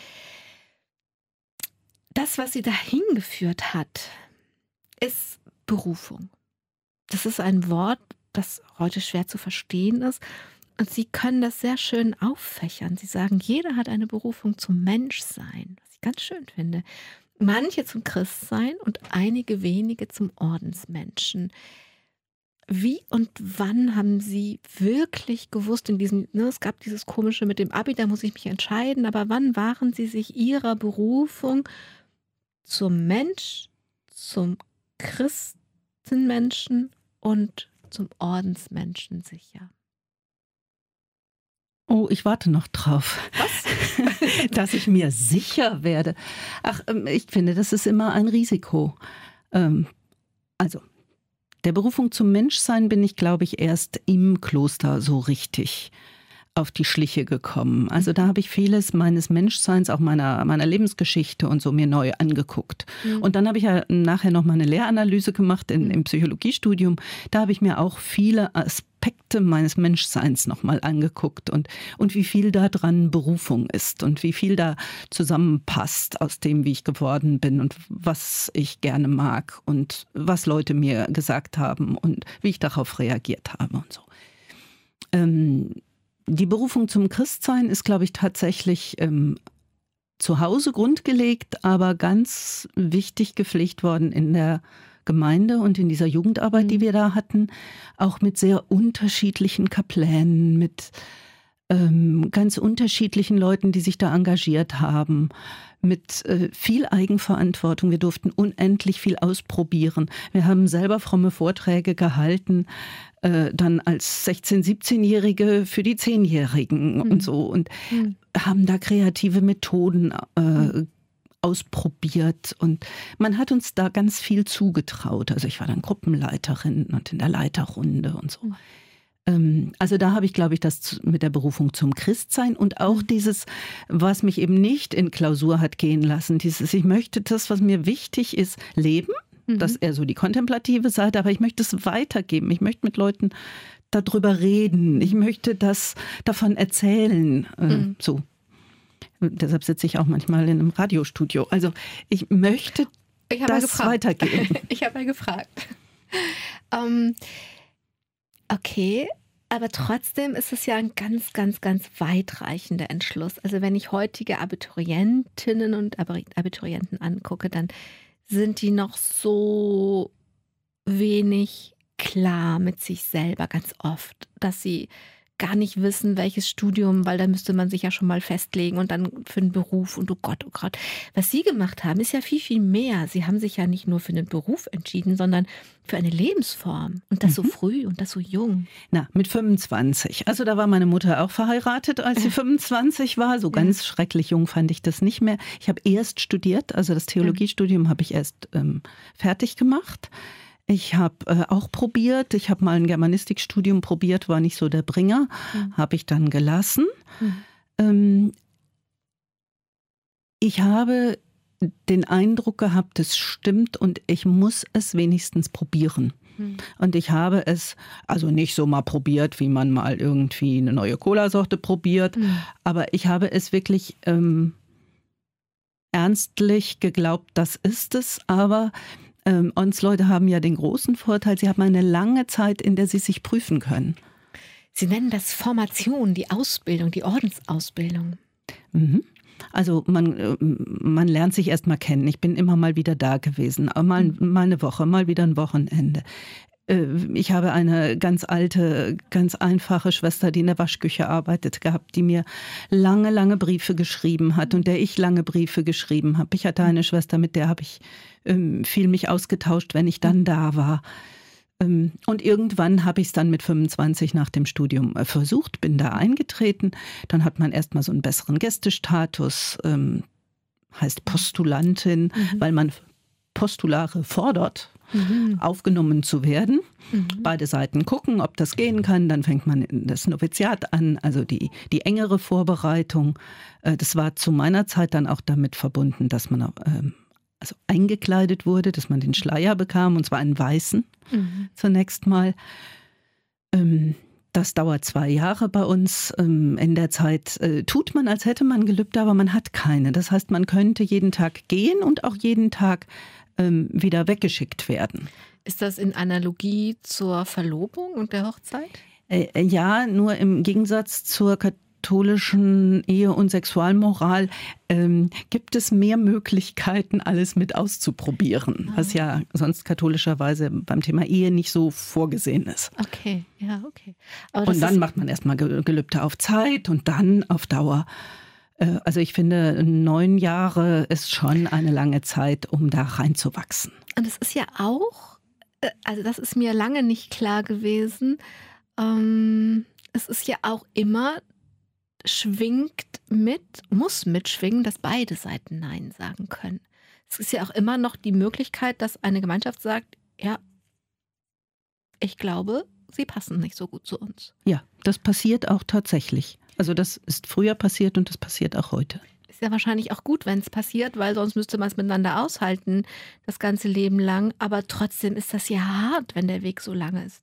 Das, was sie dahin geführt hat, ist Berufung. Das ist ein Wort, das heute schwer zu verstehen ist. Und sie können das sehr schön auffächern. Sie sagen, jeder hat eine Berufung zum Menschsein, was ich ganz schön finde. Manche zum Christsein und einige wenige zum Ordensmenschen. Wie und wann haben Sie wirklich gewusst, in diesem, ne, es gab dieses Komische mit dem Abi, da muss ich mich entscheiden, aber wann waren Sie sich Ihrer Berufung zum Mensch, zum Christenmenschen und zum Ordensmenschen sicher? Oh, ich warte noch drauf. Was? Dass ich mir sicher werde. Ach, ich finde, das ist immer ein Risiko. Also, der Berufung zum Menschsein bin ich, glaube ich, erst im Kloster so richtig auf die Schliche gekommen. Also da habe ich vieles meines Menschseins, auch meiner, meiner Lebensgeschichte und so mir neu angeguckt. Mhm. Und dann habe ich ja nachher noch mal eine Lehranalyse gemacht in, im Psychologiestudium. Da habe ich mir auch viele Aspekte meines Menschseins noch mal angeguckt und, und wie viel da dran Berufung ist und wie viel da zusammenpasst aus dem, wie ich geworden bin und was ich gerne mag und was Leute mir gesagt haben und wie ich darauf reagiert habe und so. Ähm, Die Berufung zum Christsein ist, glaube ich, tatsächlich ähm, zu Hause grundgelegt, aber ganz wichtig gepflegt worden in der Gemeinde und in dieser Jugendarbeit, mhm. die wir da hatten, auch mit sehr unterschiedlichen Kaplänen, mit ähm, ganz unterschiedlichen Leuten, die sich da engagiert haben, mit äh, viel Eigenverantwortung. Wir durften unendlich viel ausprobieren. Wir haben selber fromme Vorträge gehalten, äh, dann als sechzehn-, siebzehnjährige für die Zehnjährigen mhm. und so und mhm. haben da kreative Methoden äh, mhm. ausprobiert und man hat uns da ganz viel zugetraut. Also ich war dann Gruppenleiterin und in der Leiterrunde und so. Mhm. Also da habe ich, glaube ich, das mit der Berufung zum Christsein und auch dieses, was mich eben nicht in Klausur hat gehen lassen, dieses, ich möchte das, was mir wichtig ist, leben, mhm. das ist eher so die kontemplative Seite, aber ich möchte es weitergeben, ich möchte mit Leuten darüber reden, ich möchte das davon erzählen, mhm. so. Deshalb sitze ich auch manchmal in einem Radiostudio. Also ich möchte ich das weitergeben. Ich habe ja gefragt. Ähm, okay. Aber trotzdem ist es ja ein ganz, ganz, ganz weitreichender Entschluss. Also wenn ich heutige Abiturientinnen und Abiturienten angucke, dann sind die noch so wenig klar mit sich selber ganz oft, dass sie gar nicht wissen, welches Studium, weil da müsste man sich ja schon mal festlegen und dann für einen Beruf und oh Gott, oh Gott. Was Sie gemacht haben, ist ja viel, viel mehr. Sie haben sich ja nicht nur für einen Beruf entschieden, sondern für eine Lebensform und das mhm. so früh und das so jung. Na, mit fünfundzwanzig. Also da war meine Mutter auch verheiratet, als sie fünfundzwanzig war. So ganz ja. schrecklich jung fand ich das nicht mehr. Ich habe erst studiert, also das Theologiestudium ja. habe ich erst ähm, fertig gemacht. Ich habe äh, auch probiert, ich habe mal ein Germanistikstudium probiert, war nicht so der Bringer, mhm. habe ich dann gelassen. Mhm. Ähm, ich habe den Eindruck gehabt, es stimmt und ich muss es wenigstens probieren. Mhm. Und ich habe es also nicht so mal probiert, wie man mal irgendwie eine neue Cola-Sorte probiert, mhm. aber ich habe es wirklich ähm, ernstlich geglaubt, das ist es, aber Ähm, uns Leute haben ja den großen Vorteil, sie haben eine lange Zeit, in der sie sich prüfen können. Sie nennen das Formation, die Ausbildung, die Ordensausbildung. Mhm. Also man, man lernt sich erst mal kennen. Ich bin immer mal wieder da gewesen, mal, mhm. mal eine Woche, mal wieder ein Wochenende. Ich habe eine ganz alte, ganz einfache Schwester, die in der Waschküche arbeitet, gehabt, die mir lange, lange Briefe geschrieben hat und der ich lange Briefe geschrieben habe. Ich hatte eine Schwester, mit der habe ich ähm, viel mich ausgetauscht, wenn ich dann da war. Ähm, und irgendwann habe ich es dann mit fünfundzwanzig nach dem Studium äh, versucht, bin da eingetreten. Dann hat man erstmal so einen besseren Gästestatus, ähm, heißt Postulantin, mhm. weil man Postulare fordert. mhm. aufgenommen zu werden. Mhm. Beide Seiten gucken, ob das gehen kann. Dann fängt man das Noviziat an, also die, die engere Vorbereitung. Das war zu meiner Zeit dann auch damit verbunden, dass man ähm, also eingekleidet wurde, dass man den Schleier bekam, und zwar einen weißen mhm. zunächst mal. Ähm, Das dauert zwei Jahre bei uns. In der Zeit tut man, als hätte man Gelübde, aber man hat keine. Das heißt, man könnte jeden Tag gehen und auch jeden Tag wieder weggeschickt werden. Ist das in Analogie zur Verlobung und der Hochzeit? Ja, nur im Gegensatz zur katholischen Ehe- und Sexualmoral ähm, gibt es mehr Möglichkeiten, alles mit auszuprobieren, ah. was ja sonst katholischerweise beim Thema Ehe nicht so vorgesehen ist. Okay, ja, okay. Aber und dann macht man erstmal Gelübde auf Zeit und dann auf Dauer. Äh, also ich finde, neun Jahre ist schon eine lange Zeit, um da reinzuwachsen. Und es ist ja auch, also das ist mir lange nicht klar gewesen, ähm, es ist ja auch immer schwingt mit, muss mitschwingen, dass beide Seiten Nein sagen können. Es ist ja auch immer noch die Möglichkeit, dass eine Gemeinschaft sagt, ja, ich glaube, sie passen nicht so gut zu uns. Ja, das passiert auch tatsächlich. Also das ist früher passiert und das passiert auch heute. Ist ja wahrscheinlich auch gut, wenn es passiert, weil sonst müsste man es miteinander aushalten, das ganze Leben lang. Aber trotzdem ist das ja hart, wenn der Weg so lange ist.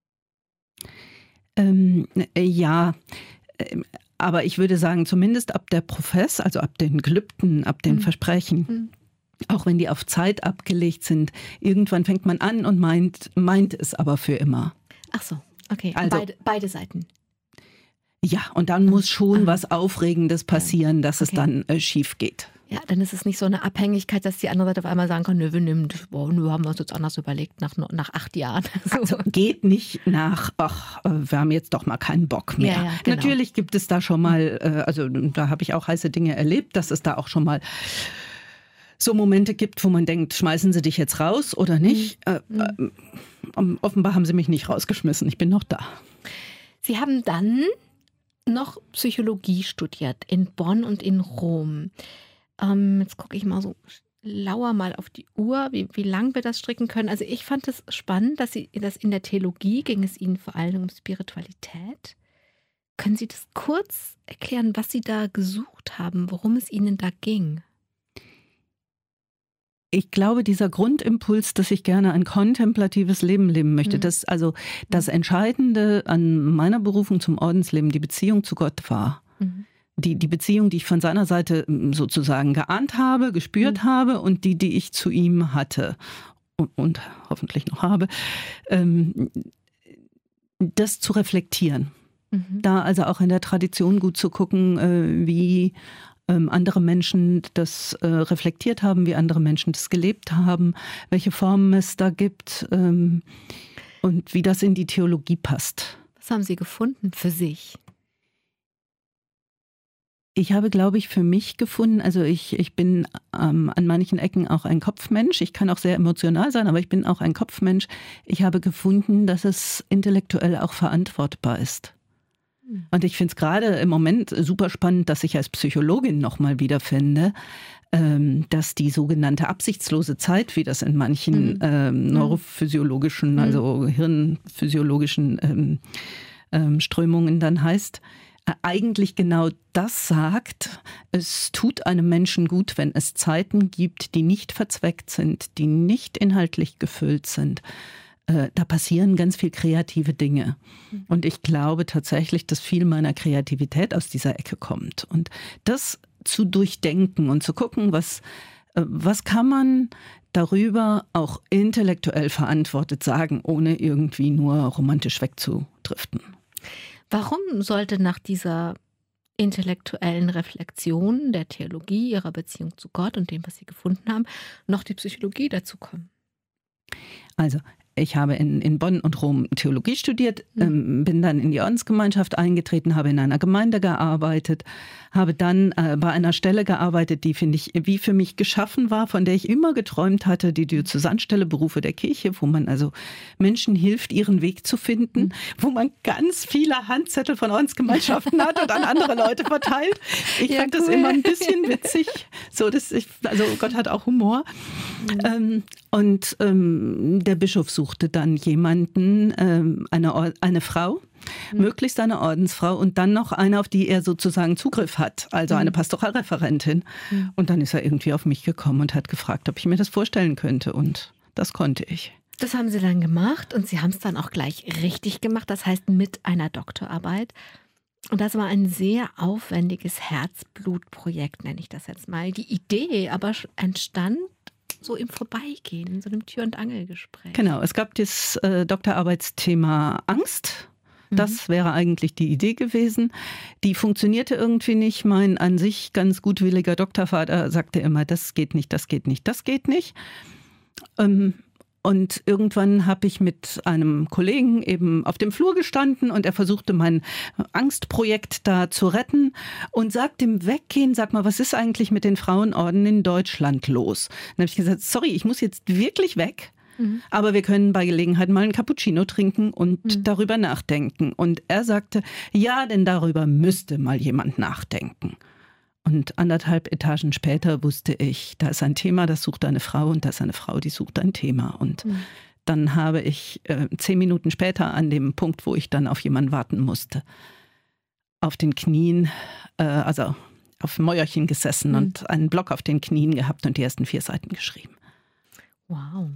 Ähm, ja, ähm, aber ich würde sagen, zumindest ab der Profess, also ab den Gelübden, ab den mhm. Versprechen, mhm. auch wenn die auf Zeit abgelegt sind, irgendwann fängt man an und meint, meint es aber für immer. Ach so, okay. Also, beide, beide Seiten. Ja, und dann muss schon ah. was Aufregendes passieren, dass okay. es dann äh, schief geht. Ja, dann ist es nicht so eine Abhängigkeit, dass die andere Seite auf einmal sagen kann, nö, wir nehmen, boah, nö, haben wir uns jetzt anders überlegt, nach, nach acht Jahren. So. Also geht nicht nach, ach, wir haben jetzt doch mal keinen Bock mehr. Ja, ja, genau. Natürlich gibt es da schon mal, also da habe ich auch heiße Dinge erlebt, dass es da auch schon mal so Momente gibt, wo man denkt, schmeißen Sie dich jetzt raus oder nicht? Mhm. Äh, äh, offenbar haben Sie mich nicht rausgeschmissen, ich bin noch da. Sie haben dann noch Psychologie studiert in Bonn und in Rom. Ähm, jetzt gucke ich mal so lauer mal auf die Uhr, wie, wie lang wir das stricken können. Also ich fand es spannend, dass Sie, dass in der Theologie ging es Ihnen vor allem um Spiritualität. Können Sie das kurz erklären, was Sie da gesucht haben, worum es Ihnen da ging? Ich glaube, dieser Grundimpuls, dass ich gerne ein kontemplatives Leben leben möchte, mhm. dass also das Entscheidende an meiner Berufung zum Ordensleben die Beziehung zu Gott war. Mhm. Die, die Beziehung, die ich von seiner Seite sozusagen geahnt habe, gespürt mhm. habe und die, die ich zu ihm hatte und, und hoffentlich noch habe, ähm, das zu reflektieren. Mhm. Da also auch in der Tradition gut zu gucken, äh, wie ähm, andere Menschen das äh, reflektiert haben, wie andere Menschen das gelebt haben, welche Formen es da gibt ähm, und wie das in die Theologie passt. Was haben Sie gefunden für sich? Ich habe, glaube ich, für mich gefunden, also ich, ich bin ähm, an manchen Ecken auch ein Kopfmensch. Ich kann auch sehr emotional sein, aber ich bin auch ein Kopfmensch. Ich habe gefunden, dass es intellektuell auch verantwortbar ist. Mhm. Und ich finde es gerade im Moment super spannend, dass ich als Psychologin nochmal wiederfinde, ähm, dass die sogenannte absichtslose Zeit, wie das in manchen mhm. ähm, neurophysiologischen, mhm. also hirnphysiologischen ähm, ähm, Strömungen dann heißt, eigentlich genau das sagt, es tut einem Menschen gut, wenn es Zeiten gibt, die nicht verzweckt sind, die nicht inhaltlich gefüllt sind. Äh, da passieren ganz viel kreative Dinge. Und ich glaube tatsächlich, dass viel meiner Kreativität aus dieser Ecke kommt. Und das zu durchdenken und zu gucken, was, äh, was kann man darüber auch intellektuell verantwortet sagen, ohne irgendwie nur romantisch wegzudriften. Warum sollte nach dieser intellektuellen Reflexion der Theologie, ihrer Beziehung zu Gott und dem, was Sie gefunden haben, noch die Psychologie dazu kommen? Also ich habe in, in Bonn und Rom Theologie studiert, mhm. ähm, bin dann in die Ordensgemeinschaft eingetreten, habe in einer Gemeinde gearbeitet, habe dann äh, bei einer Stelle gearbeitet, die, finde ich, wie für mich geschaffen war, von der ich immer geträumt hatte, die Diözesanstelle Berufe der Kirche, wo man also Menschen hilft, ihren Weg zu finden, mhm. wo man ganz viele Handzettel von Ordensgemeinschaften hat und an andere Leute verteilt. Ich ja, fand cool. das immer ein bisschen witzig, So, das ich, also Gott hat auch Humor. Mhm. Ähm, und ähm, der Bischof suchte dann jemanden, ähm, eine, eine Frau, mhm. möglichst eine Ordensfrau und dann noch eine, auf die er sozusagen Zugriff hat, also mhm. eine Pastoralreferentin. Mhm. Und dann ist er irgendwie auf mich gekommen und hat gefragt, ob ich mir das vorstellen könnte. Und das konnte ich. Das haben Sie dann gemacht und Sie haben es dann auch gleich richtig gemacht, das heißt mit einer Doktorarbeit. Und das war ein sehr aufwendiges Herzblutprojekt, nenne ich das jetzt mal. Die Idee aber entstand so im Vorbeigehen, in so einem Tür- und Angelgespräch. Genau, es gab das äh, Doktorarbeitsthema Angst. Das mhm. wäre eigentlich die Idee gewesen. Die funktionierte irgendwie nicht. Mein an sich ganz gutwilliger Doktorvater sagte immer, das geht nicht, das geht nicht, das geht nicht. Ähm, Und irgendwann habe ich mit einem Kollegen eben auf dem Flur gestanden und er versuchte mein Angstprojekt da zu retten und sagte im Weggehen, sag mal, was ist eigentlich mit den Frauenorden in Deutschland los? Dann habe ich gesagt, sorry, ich muss jetzt wirklich weg, mhm. aber wir können bei Gelegenheit mal einen Cappuccino trinken und mhm. darüber nachdenken. Und er sagte, ja, denn darüber müsste mal jemand nachdenken. Und anderthalb Etagen später wusste ich, da ist ein Thema, das sucht eine Frau und da ist eine Frau, die sucht ein Thema. Und mhm. dann habe ich äh, zehn Minuten später an dem Punkt, wo ich dann auf jemanden warten musste, auf den Knien, äh, also auf dem Mäuerchen gesessen mhm. und einen Block auf den Knien gehabt und die ersten vier Seiten geschrieben. Wow.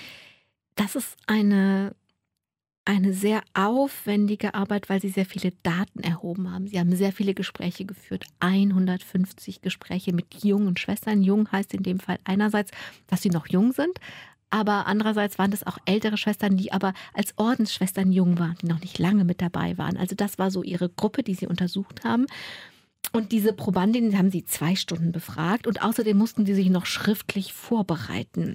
Das ist eine... Eine sehr aufwendige Arbeit, weil Sie sehr viele Daten erhoben haben. Sie haben sehr viele Gespräche geführt, hundertfünfzig Gespräche mit jungen Schwestern. Jung heißt in dem Fall einerseits, dass sie noch jung sind, aber andererseits waren das auch ältere Schwestern, die aber als Ordensschwestern jung waren, die noch nicht lange mit dabei waren. Also das war so Ihre Gruppe, die Sie untersucht haben. Und diese Probandinnen haben Sie zwei Stunden befragt und außerdem mussten Sie sich noch schriftlich vorbereiten.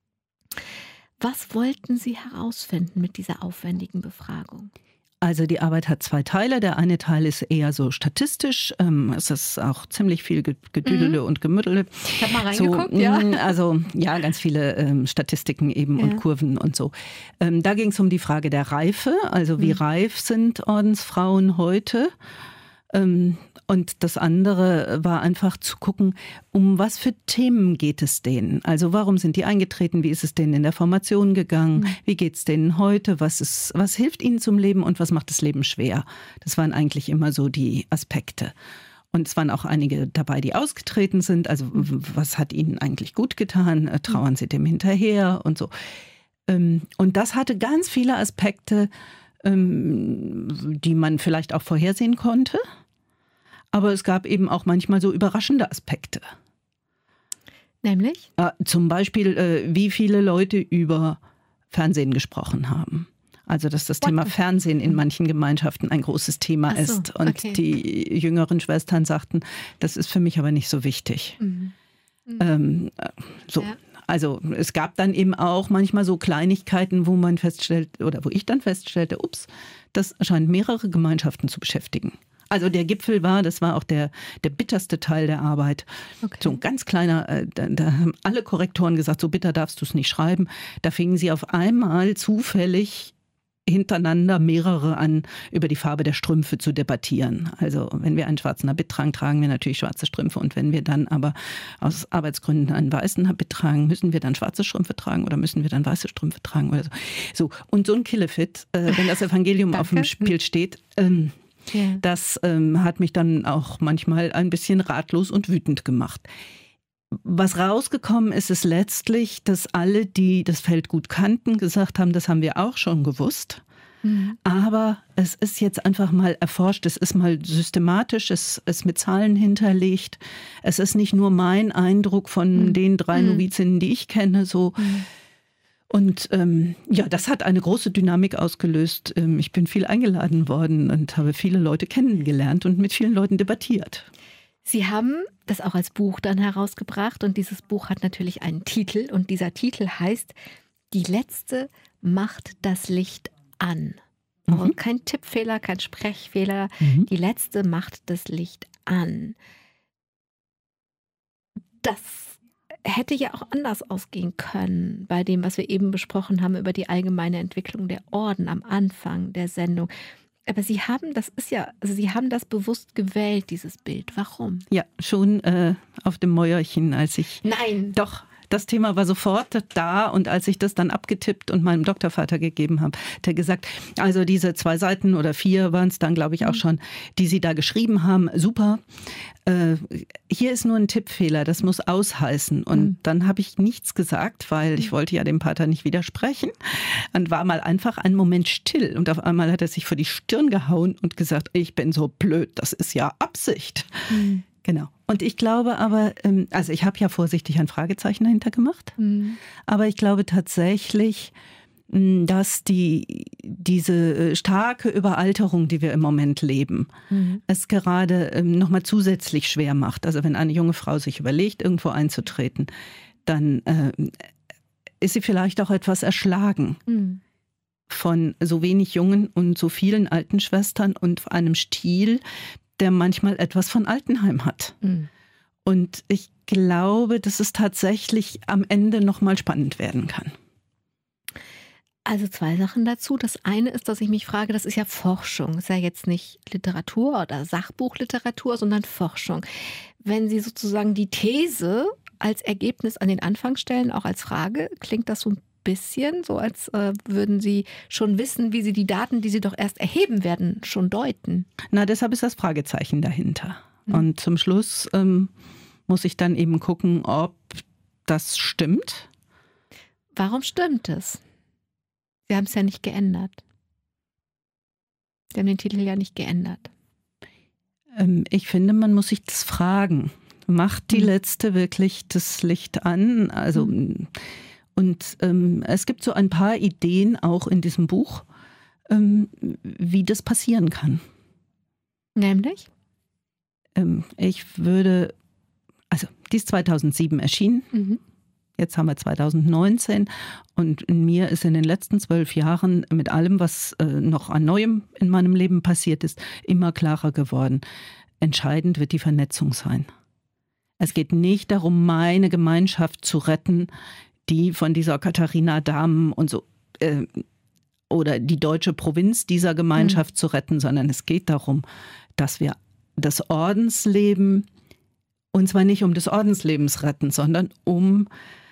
Was wollten Sie herausfinden mit dieser aufwendigen Befragung? Also die Arbeit hat zwei Teile. Der eine Teil ist eher so statistisch. Ähm, es ist auch ziemlich viel Gedüdele mhm. und Gemüddele. Ich habe mal reingeguckt, so, ja. Also ja, ganz viele ähm, Statistiken eben ja. und Kurven und so. Ähm, da ging es um die Frage der Reife. Also wie mhm. reif sind Ordensfrauen heute? Ähm, Und das andere war einfach zu gucken, um was für Themen geht es denen? Also warum sind die eingetreten? Wie ist es denen in der Formation gegangen? Mhm. Wie geht es denen heute? Was ist, was hilft ihnen zum Leben und was macht das Leben schwer? Das waren eigentlich immer so die Aspekte. Und es waren auch einige dabei, die ausgetreten sind. Also was hat ihnen eigentlich gut getan? Trauern sie dem hinterher und so. Und das hatte ganz viele Aspekte, die man vielleicht auch vorhersehen konnte. Aber es gab eben auch manchmal so überraschende Aspekte. Nämlich? Äh, zum Beispiel, äh, wie viele Leute über Fernsehen gesprochen haben. Also, dass das What? Thema Fernsehen in manchen Gemeinschaften ein großes Thema so, ist. Und okay. die jüngeren Schwestern sagten, das ist für mich aber nicht so wichtig. Mhm. Mhm. Ähm, so. Ja. Also es gab dann eben auch manchmal so Kleinigkeiten, wo man feststellt, oder wo ich dann feststellte, ups, das scheint mehrere Gemeinschaften zu beschäftigen. Also der Gipfel war, das war auch der, der bitterste Teil der Arbeit. Okay. So ein ganz kleiner, äh, da, da haben alle Korrektoren gesagt, so bitter darfst du es nicht schreiben. Da fingen sie auf einmal zufällig hintereinander mehrere an, über die Farbe der Strümpfe zu debattieren. Also wenn wir einen schwarzen Habit tragen, tragen wir natürlich schwarze Strümpfe. Und wenn wir dann aber aus Arbeitsgründen einen weißen Habit tragen, müssen wir dann schwarze Strümpfe tragen oder müssen wir dann weiße Strümpfe tragen oder so. So, und so ein Killefit, äh, wenn das Evangelium auf dem Spiel steht, ähm, ja. das ähm, hat mich dann auch manchmal ein bisschen ratlos und wütend gemacht. Was rausgekommen ist, ist letztlich, dass alle, die das Feld gut kannten, gesagt haben, das haben wir auch schon gewusst. Mhm. Aber es ist jetzt einfach mal erforscht, es ist mal systematisch, es ist mit Zahlen hinterlegt. Es ist nicht nur mein Eindruck von mhm. den drei mhm. Novizinnen, die ich kenne, so. Mhm. Und ähm, ja, das hat eine große Dynamik ausgelöst. Ähm, ich bin viel eingeladen worden und habe viele Leute kennengelernt und mit vielen Leuten debattiert. Sie haben das auch als Buch dann herausgebracht und dieses Buch hat natürlich einen Titel und dieser Titel heißt Die Letzte macht das Licht an. Mhm. Oh, kein Tippfehler, kein Sprechfehler. Mhm. Die Letzte macht das Licht an. Das hätte ja auch anders ausgehen können bei dem, was wir eben besprochen haben über die allgemeine Entwicklung der Orden am Anfang der Sendung. Aber Sie haben, das ist ja, also Sie haben das bewusst gewählt, dieses Bild. Warum? Ja, schon äh, auf dem Mäuerchen, als ich... Nein. Doch, das Thema war sofort da und als ich das dann abgetippt und meinem Doktorvater gegeben habe, hat er gesagt, also diese zwei Seiten oder vier waren es dann, glaube ich, auch schon, die Sie da geschrieben haben, super. Äh, hier ist nur ein Tippfehler, das muss ausheißen. Und mhm. dann habe ich nichts gesagt, weil ich wollte ja dem Pater nicht widersprechen. Und war mal einfach einen Moment still. Und auf einmal hat er sich vor die Stirn gehauen und gesagt, ich bin so blöd, das ist ja Absicht. Mhm. Genau. Und ich glaube aber, also ich habe ja vorsichtig ein Fragezeichen dahinter gemacht, mhm. aber ich glaube tatsächlich, dass die, diese starke Überalterung, die wir im Moment leben, mhm. es gerade nochmal zusätzlich schwer macht. Also wenn eine junge Frau sich überlegt, irgendwo einzutreten, dann äh, ist sie vielleicht auch etwas erschlagen. Mhm. Von so wenig jungen und so vielen alten Schwestern und einem Stil, der manchmal etwas von Altenheim hat. Mhm. Und ich glaube, dass es tatsächlich am Ende nochmal spannend werden kann. Also zwei Sachen dazu. Das eine ist, dass ich mich frage, das ist ja Forschung. Das ist ja jetzt nicht Literatur oder Sachbuchliteratur, sondern Forschung. Wenn Sie sozusagen die These als Ergebnis an den Anfang stellen, auch als Frage, klingt das so ein bisschen so, als äh, würden Sie schon wissen, wie Sie die Daten, die Sie doch erst erheben werden, schon deuten. Na, deshalb ist das Fragezeichen dahinter. Mhm. Und zum Schluss ähm, muss ich dann eben gucken, ob das stimmt. Warum stimmt es? Sie haben es ja nicht geändert. Sie haben den Titel ja nicht geändert. Ähm, ich finde, man muss sich das fragen. Macht die mhm. Letzte wirklich das Licht an? Also mhm. Und ähm, es gibt so ein paar Ideen auch in diesem Buch, ähm, wie das passieren kann. Nämlich? Ähm, ich würde, also die ist zweitausendsieben erschienen, mhm. jetzt haben wir zweitausendneunzehn und mir ist in den letzten zwölf Jahren mit allem, was äh, noch an Neuem in meinem Leben passiert ist, immer klarer geworden. Entscheidend wird die Vernetzung sein. Es geht nicht darum, meine Gemeinschaft zu retten, die von dieser Katharina Dahmen und so äh, oder die deutsche Provinz dieser Gemeinschaft mhm. zu retten, sondern es geht darum, dass wir das Ordensleben, und zwar nicht um des Ordenslebens retten, sondern um,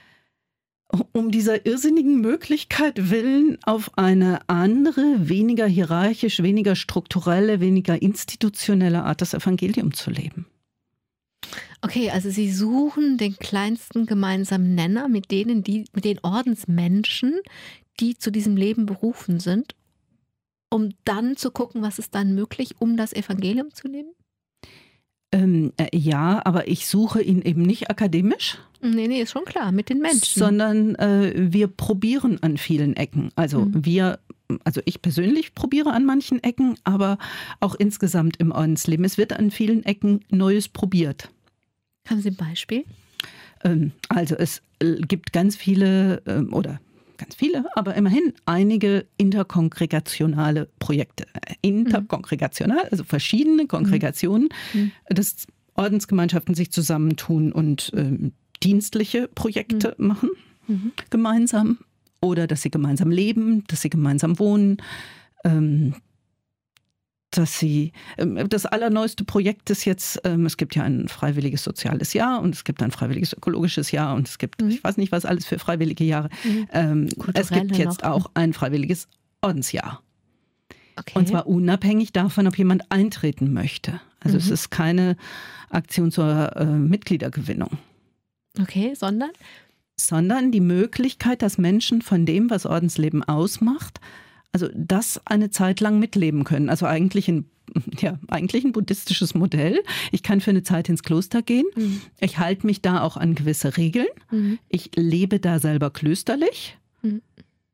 um dieser irrsinnigen Möglichkeit willen, auf eine andere, weniger hierarchisch, weniger strukturelle, weniger institutionelle Art das Evangelium zu leben. Okay, also Sie suchen den kleinsten gemeinsamen Nenner mit denen, die, mit den Ordensmenschen, die zu diesem Leben berufen sind, um dann zu gucken, was ist dann möglich, um das Evangelium zu leben? Ähm, äh, ja, aber ich suche ihn eben nicht akademisch. Nee, nee, ist schon klar, mit den Menschen. Sondern äh, wir probieren an vielen Ecken. Also mhm. wir, also ich persönlich probiere an manchen Ecken, aber auch insgesamt im Ordensleben. Es wird an vielen Ecken Neues probiert. Haben Sie ein Beispiel? Ähm, also es gibt ganz viele, ähm, oder ganz viele, aber immerhin einige interkongregationale Projekte. Interkongregational, also verschiedene Kongregationen, mhm. dass Ordensgemeinschaften sich zusammentun und ähm, dienstliche Projekte mhm. machen, mhm. gemeinsam. Oder dass sie gemeinsam leben, dass sie gemeinsam wohnen. Ähm, dass sie, das allerneueste Projekt ist jetzt, es gibt ja ein freiwilliges soziales Jahr und es gibt ein freiwilliges ökologisches Jahr und es gibt, mhm. ich weiß nicht, was alles für freiwillige Jahre. Mhm. Es gibt jetzt noch. auch ein freiwilliges Ordensjahr. Okay. Und zwar unabhängig davon, ob jemand eintreten möchte. Also mhm. es ist keine Aktion zur äh, Mitgliedergewinnung. Okay, sondern? Sondern die Möglichkeit, dass Menschen von dem, was Ordensleben ausmacht, also das eine Zeit lang mitleben können. Also eigentlich ein, ja, eigentlich ein buddhistisches Modell. Ich kann für eine Zeit ins Kloster gehen. Mhm. Ich halte mich da auch an gewisse Regeln. Mhm. Ich lebe da selber klösterlich mhm.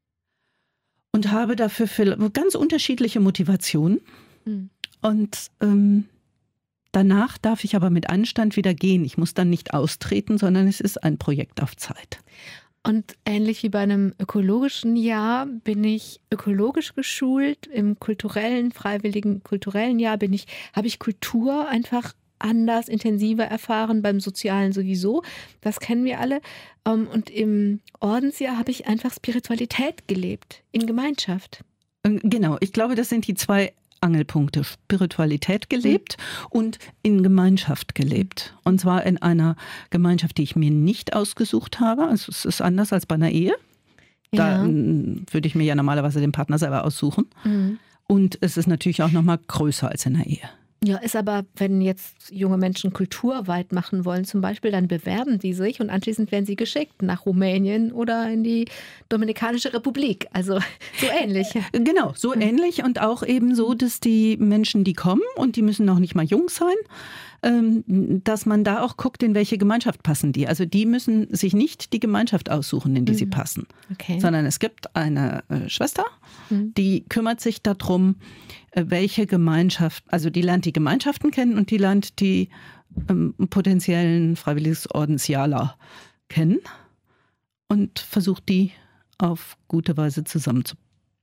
und habe dafür ganz unterschiedliche Motivationen. Mhm. Und ähm, danach darf ich aber mit Anstand wieder gehen. Ich muss dann nicht austreten, sondern es ist ein Projekt auf Zeit. Und ähnlich wie bei einem ökologischen Jahr bin ich ökologisch geschult. Im kulturellen, freiwilligen kulturellen Jahr bin ich, habe ich Kultur einfach anders, intensiver erfahren, beim Sozialen sowieso. Das kennen wir alle. Und im Ordensjahr habe ich einfach Spiritualität gelebt, in Gemeinschaft. Genau, ich glaube, das sind die zwei Angelpunkte Spiritualität gelebt mhm. und in Gemeinschaft gelebt. Und zwar in einer Gemeinschaft, die ich mir nicht ausgesucht habe. Also es ist anders als bei einer Ehe. Da ja. würde ich mir ja normalerweise den Partner selber aussuchen. Mhm. Und es ist natürlich auch noch mal größer als in einer Ehe. Ja, ist aber, wenn jetzt junge Menschen kulturweit machen wollen zum Beispiel, dann bewerben die sich und anschließend werden sie geschickt nach Rumänien oder in die Dominikanische Republik. Also so ähnlich. Genau, so mhm. ähnlich und auch eben so, dass die Menschen, die kommen und die müssen noch nicht mal jung sein, dass man da auch guckt, in welche Gemeinschaft passen die. Also die müssen sich nicht die Gemeinschaft aussuchen, in die mhm. sie passen, okay. sondern es gibt eine äh, Schwester, mhm. die kümmert sich darum, äh, welche Gemeinschaft, also die lernt die Gemeinschaften kennen und die lernt die ähm, potenziellen Freiwilligordensjaler kennen und versucht die auf gute Weise zusammenzupacken.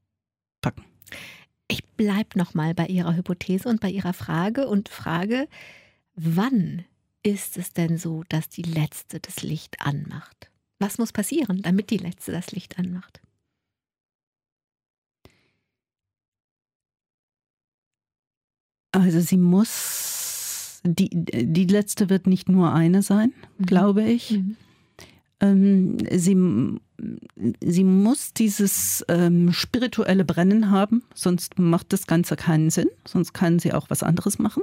Ich bleibe nochmal bei Ihrer Hypothese und bei Ihrer Frage und frage, wann ist es denn so, dass die Letzte das Licht anmacht? Was muss passieren, damit die Letzte das Licht anmacht? Also sie muss, die, die Letzte wird nicht nur eine sein, mhm. glaube ich. Mhm. Ähm, sie, sie muss dieses ähm, spirituelle Brennen haben, sonst macht das Ganze keinen Sinn, sonst kann sie auch was anderes machen.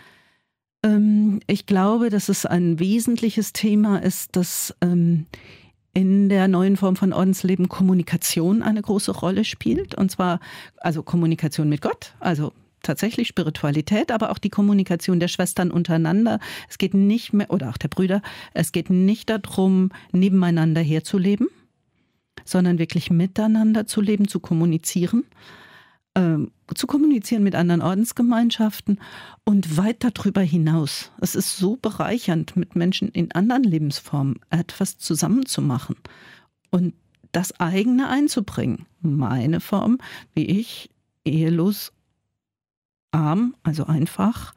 Ich glaube, dass es ein wesentliches Thema ist, dass ähm, in der neuen Form von Ordensleben Kommunikation eine große Rolle spielt. Und zwar also Kommunikation mit Gott, also tatsächlich Spiritualität, aber auch die Kommunikation der Schwestern untereinander. Es geht nicht mehr, oder auch der Brüder, es geht nicht darum, nebeneinander herzuleben, sondern wirklich miteinander zu leben, zu kommunizieren. Ähm, zu kommunizieren mit anderen Ordensgemeinschaften und weit darüber hinaus. Es ist so bereichernd, mit Menschen in anderen Lebensformen etwas zusammenzumachen und das eigene einzubringen. Meine Form, wie ich, ehelos, arm, also einfach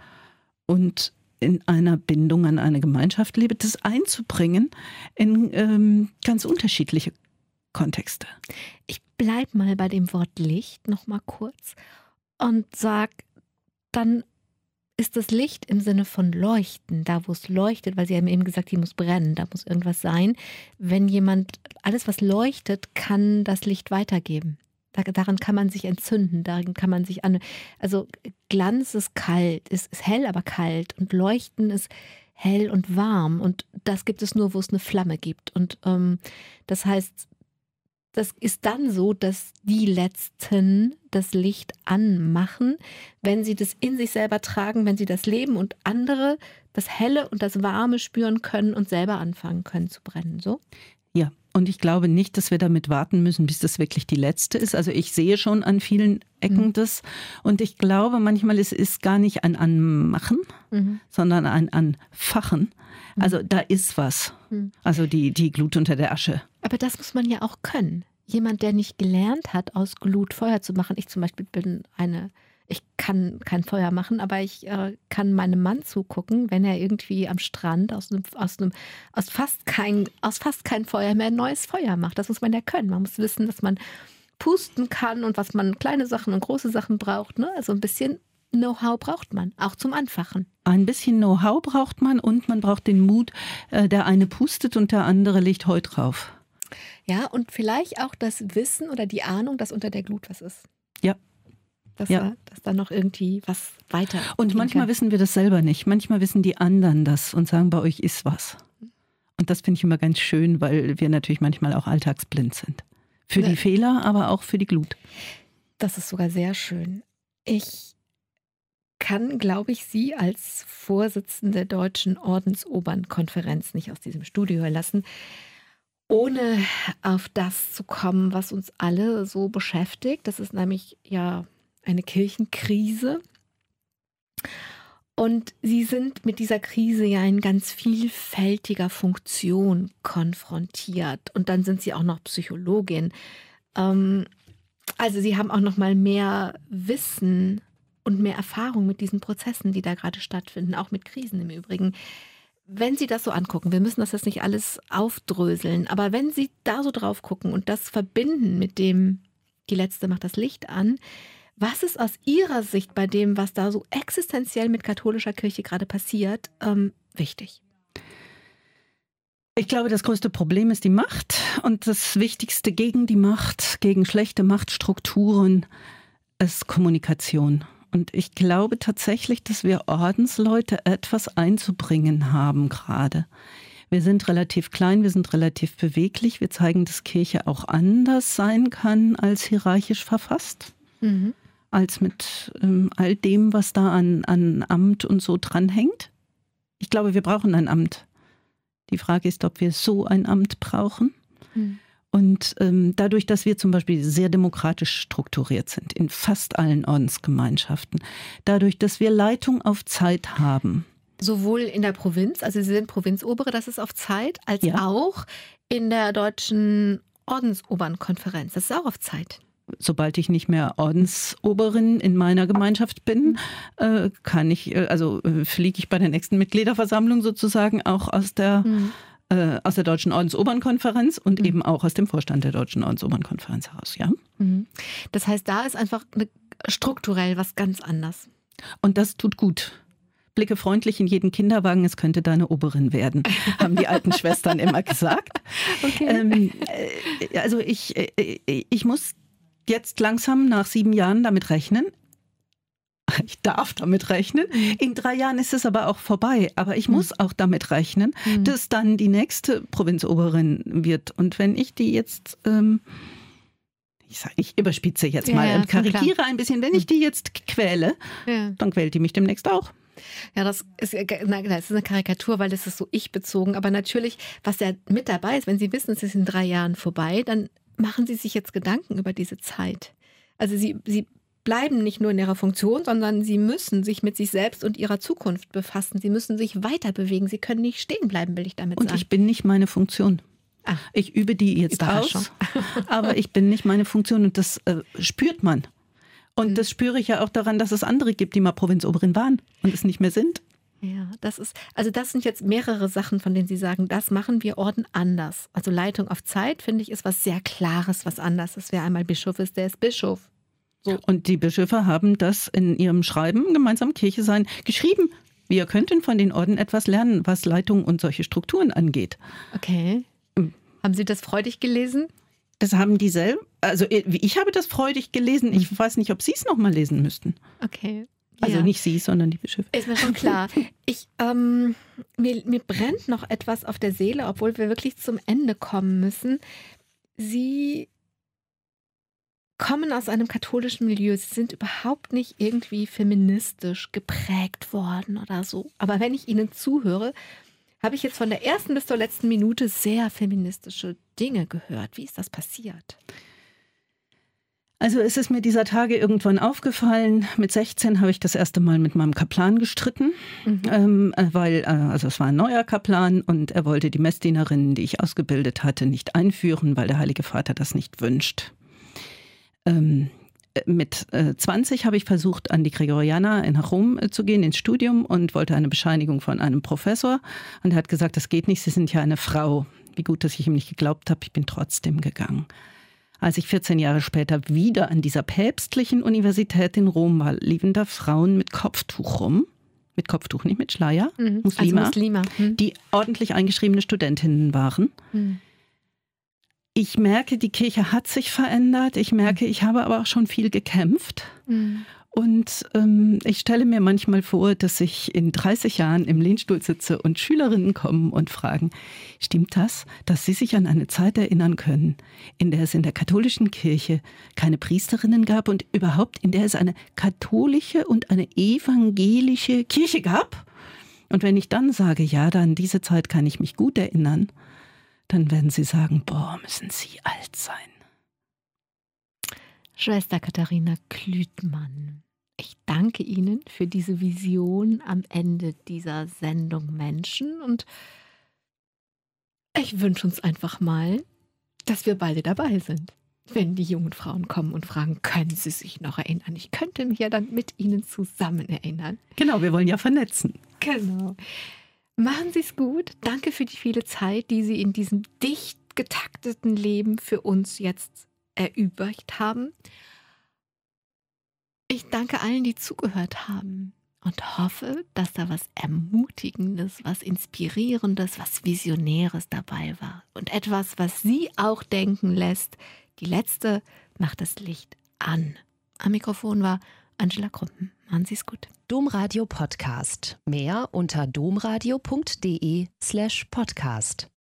und in einer Bindung an eine Gemeinschaft lebe, das einzubringen in ähm, ganz unterschiedliche Kontexte. Ich bleib mal bei dem Wort Licht noch mal kurz und sag, dann ist das Licht im Sinne von leuchten, da wo es leuchtet, weil Sie haben eben gesagt, die muss brennen, da muss irgendwas sein. Wenn jemand, alles was leuchtet, kann das Licht weitergeben. Daran kann man sich entzünden, daran kann man sich an, also Glanz ist kalt, ist, ist hell, aber kalt und Leuchten ist hell und warm und das gibt es nur, wo es eine Flamme gibt und ähm, das heißt, das ist dann so, dass die Letzten das Licht anmachen, wenn sie das in sich selber tragen, wenn sie das leben und andere das Helle und das Warme spüren können und selber anfangen können zu brennen. So? Ja, und ich glaube nicht, dass wir damit warten müssen, bis das wirklich die Letzte ist. Also ich sehe schon an vielen Ecken mhm. das und ich glaube, manchmal ist es gar nicht ein Anmachen, mhm. sondern ein Anfachen. Also da ist was. Also die, die Glut unter der Asche. Aber das muss man ja auch können. Jemand, der nicht gelernt hat, aus Glut Feuer zu machen. Ich zum Beispiel bin eine, ich kann kein Feuer machen, aber ich äh, kann meinem Mann zugucken, wenn er irgendwie am Strand aus, einem, aus, einem, aus, fast kein, aus fast kein Feuer mehr ein neues Feuer macht. Das muss man ja können. Man muss wissen, dass man pusten kann und was man kleine Sachen und große Sachen braucht. Ne? Also ein bisschen Know-how braucht man, auch zum Anfachen. Ein bisschen Know-how braucht man und man braucht den Mut, äh, der eine pustet und der andere legt Heu drauf. Ja, und vielleicht auch das Wissen oder die Ahnung, dass unter der Glut was ist. Ja. Dass, ja. da, dass da noch irgendwie was weiter. Und manchmal kann. Wissen wir das selber nicht. Manchmal wissen die anderen das und sagen, bei euch ist was. Und das finde ich immer ganz schön, weil wir natürlich manchmal auch alltagsblind sind. Für ja. die Fehler, aber auch für die Glut. Das ist sogar sehr schön. Ich kann, glaube ich, Sie als Vorsitzende der Deutschen Ordensobernkonferenz nicht aus diesem Studio lassen, ohne auf das zu kommen, was uns alle so beschäftigt. Das ist nämlich ja eine Kirchenkrise. Und Sie sind mit dieser Krise ja in ganz vielfältiger Funktion konfrontiert. Und dann sind Sie auch noch Psychologin. Ähm, also Sie haben auch noch mal mehr Wissen und mehr Erfahrung mit diesen Prozessen, die da gerade stattfinden, auch mit Krisen im Übrigen. Wenn Sie das so angucken, wir müssen das jetzt nicht alles aufdröseln, aber wenn Sie da so drauf gucken und das verbinden mit dem, die Letzte macht das Licht an, Was ist aus Ihrer Sicht bei dem, was da so existenziell mit katholischer Kirche gerade passiert, ähm, wichtig? Ich glaube, das größte Problem ist die Macht und das Wichtigste gegen die Macht, gegen schlechte Machtstrukturen, ist Kommunikation. Und ich glaube tatsächlich, dass wir Ordensleute etwas einzubringen haben gerade. Wir sind relativ klein, wir sind relativ beweglich. Wir zeigen, dass Kirche auch anders sein kann als hierarchisch verfasst. Mhm. Als mit ähm, all dem, was da an, an Amt und so dranhängt. Ich glaube, wir brauchen ein Amt. Die Frage ist, ob wir so ein Amt brauchen. Mhm. Und ähm, dadurch, dass wir zum Beispiel sehr demokratisch strukturiert sind, in fast allen Ordensgemeinschaften, dadurch, dass wir Leitung auf Zeit haben. Sowohl in der Provinz, also Sie sind Provinzobere, das ist auf Zeit, als ja. auch in der Deutschen Ordensobernkonferenz, das ist auch auf Zeit. Sobald ich nicht mehr Ordensoberin in meiner Gemeinschaft bin, äh, kann ich, äh, also äh, fliege ich bei der nächsten Mitgliederversammlung sozusagen auch aus der, mhm. äh, aus der Deutschen Ordensobernkonferenz und mhm. eben auch aus dem Vorstand der Deutschen Ordensobernkonferenz heraus, ja. Mhm. Das heißt, da ist einfach eine, strukturell was ganz anders. Und das tut gut. Blicke freundlich in jeden Kinderwagen, es könnte deine Oberin werden, haben die alten Schwestern immer gesagt. Okay. Ähm, äh, also ich, äh, ich muss jetzt langsam nach sieben Jahren damit rechnen. Ich darf damit rechnen. In drei Jahren ist es aber auch vorbei. Aber ich muss auch damit rechnen, mhm. dass dann die nächste Provinzoberin wird. Und wenn ich die jetzt, ähm, ich sage, ich überspitze jetzt mal, ja, ja, karikiere ein bisschen, wenn ich die jetzt quäle, ja. dann quält die mich demnächst auch. Ja, das ist, na, das ist eine Karikatur, weil das ist so ich-bezogen. Aber natürlich, was ja mit dabei ist, wenn Sie wissen, es ist in drei Jahren vorbei, dann machen Sie sich jetzt Gedanken über diese Zeit. Also Sie, Sie bleiben nicht nur in Ihrer Funktion, sondern Sie müssen sich mit sich selbst und Ihrer Zukunft befassen. Sie müssen sich weiter bewegen. Sie können nicht stehen bleiben, will ich damit und sagen. Und ich bin nicht meine Funktion. Ah, ich übe die jetzt aus, aber ich bin nicht meine Funktion und das äh, spürt man. Und mhm. das spüre ich ja auch daran, dass es andere gibt, die mal Provinzoberin waren und es nicht mehr sind. Ja, das ist, also das sind jetzt mehrere Sachen, von denen Sie sagen, das machen wir Orden anders. Also Leitung auf Zeit, finde ich, ist was sehr Klares, was anders ist. Wer einmal Bischof ist, der ist Bischof. So. Und die Bischöfe haben das in ihrem Schreiben, gemeinsam Kirche sein, geschrieben. Wir könnten von den Orden etwas lernen, was Leitung und solche Strukturen angeht. Okay. Mhm. Haben Sie das freudig gelesen? Das haben die selber, also ich habe das freudig gelesen. Ich weiß nicht, ob Sie es nochmal lesen müssten. Okay. Also ja. nicht Sie, sondern die Bischöfe. Ist mir schon klar. Ich, ähm, mir, mir brennt noch etwas auf der Seele, obwohl wir wirklich zum Ende kommen müssen. Sie kommen aus einem katholischen Milieu. Sie sind überhaupt nicht irgendwie feministisch geprägt worden oder so. Aber wenn ich Ihnen zuhöre, habe ich jetzt von der ersten bis zur letzten Minute sehr feministische Dinge gehört. Wie ist das passiert? Also es ist mir dieser Tage irgendwann aufgefallen. Mit sechzehn habe ich das erste Mal mit meinem Kaplan gestritten, mhm. ähm, weil, also es war ein neuer Kaplan und er wollte die Messdienerinnen, die ich ausgebildet hatte, nicht einführen, weil der Heilige Vater das nicht wünscht. Ähm, Mit äh, zwanzig habe ich versucht, an die Gregorianer in Rom äh, zu gehen, ins Studium und wollte eine Bescheinigung von einem Professor. Und er hat gesagt, das geht nicht, Sie sind ja eine Frau. Wie gut, dass ich ihm nicht geglaubt habe, ich bin trotzdem gegangen. Als ich vierzehn Jahre später wieder an dieser päpstlichen Universität in Rom war, liefen da Frauen mit Kopftuch rum. Mit Kopftuch, nicht mit Schleier. Mhm. Muslima, also Muslima. Mhm. Die ordentlich eingeschriebene Studentinnen waren. Mhm. Ich merke, die Kirche hat sich verändert. Ich merke, ich habe aber auch schon viel gekämpft. Mhm. Und ähm, ich stelle mir manchmal vor, dass ich in dreißig Jahren im Lehnstuhl sitze und Schülerinnen kommen und fragen, stimmt das, dass Sie sich an eine Zeit erinnern können, in der es in der katholischen Kirche keine Priesterinnen gab und überhaupt in der es eine katholische und eine evangelische Kirche gab? Und wenn ich dann sage, ja, an diese Zeit kann ich mich gut erinnern, dann werden Sie sagen, boah, müssen Sie alt sein. Schwester Katharina Klütmann, ich danke Ihnen für diese Vision am Ende dieser Sendung Menschen und ich wünsche uns einfach mal, dass wir beide dabei sind. Wenn die jungen Frauen kommen und fragen, können Sie sich noch erinnern? Ich könnte mich ja dann mit Ihnen zusammen erinnern. Genau, wir wollen ja vernetzen. Genau. Machen Sie es gut. Danke für die viele Zeit, die Sie in diesem dicht getakteten Leben für uns jetzt erübrigt haben. Ich danke allen, die zugehört haben und hoffe, dass da was Ermutigendes, was Inspirierendes, was Visionäres dabei war. Und etwas, was Sie auch denken lässt. Die letzte macht das Licht an. Am Mikrofon war Angela Krumpen. Machen Sie es gut. Domradio Podcast. Mehr unter domradio punkt de slash podcast.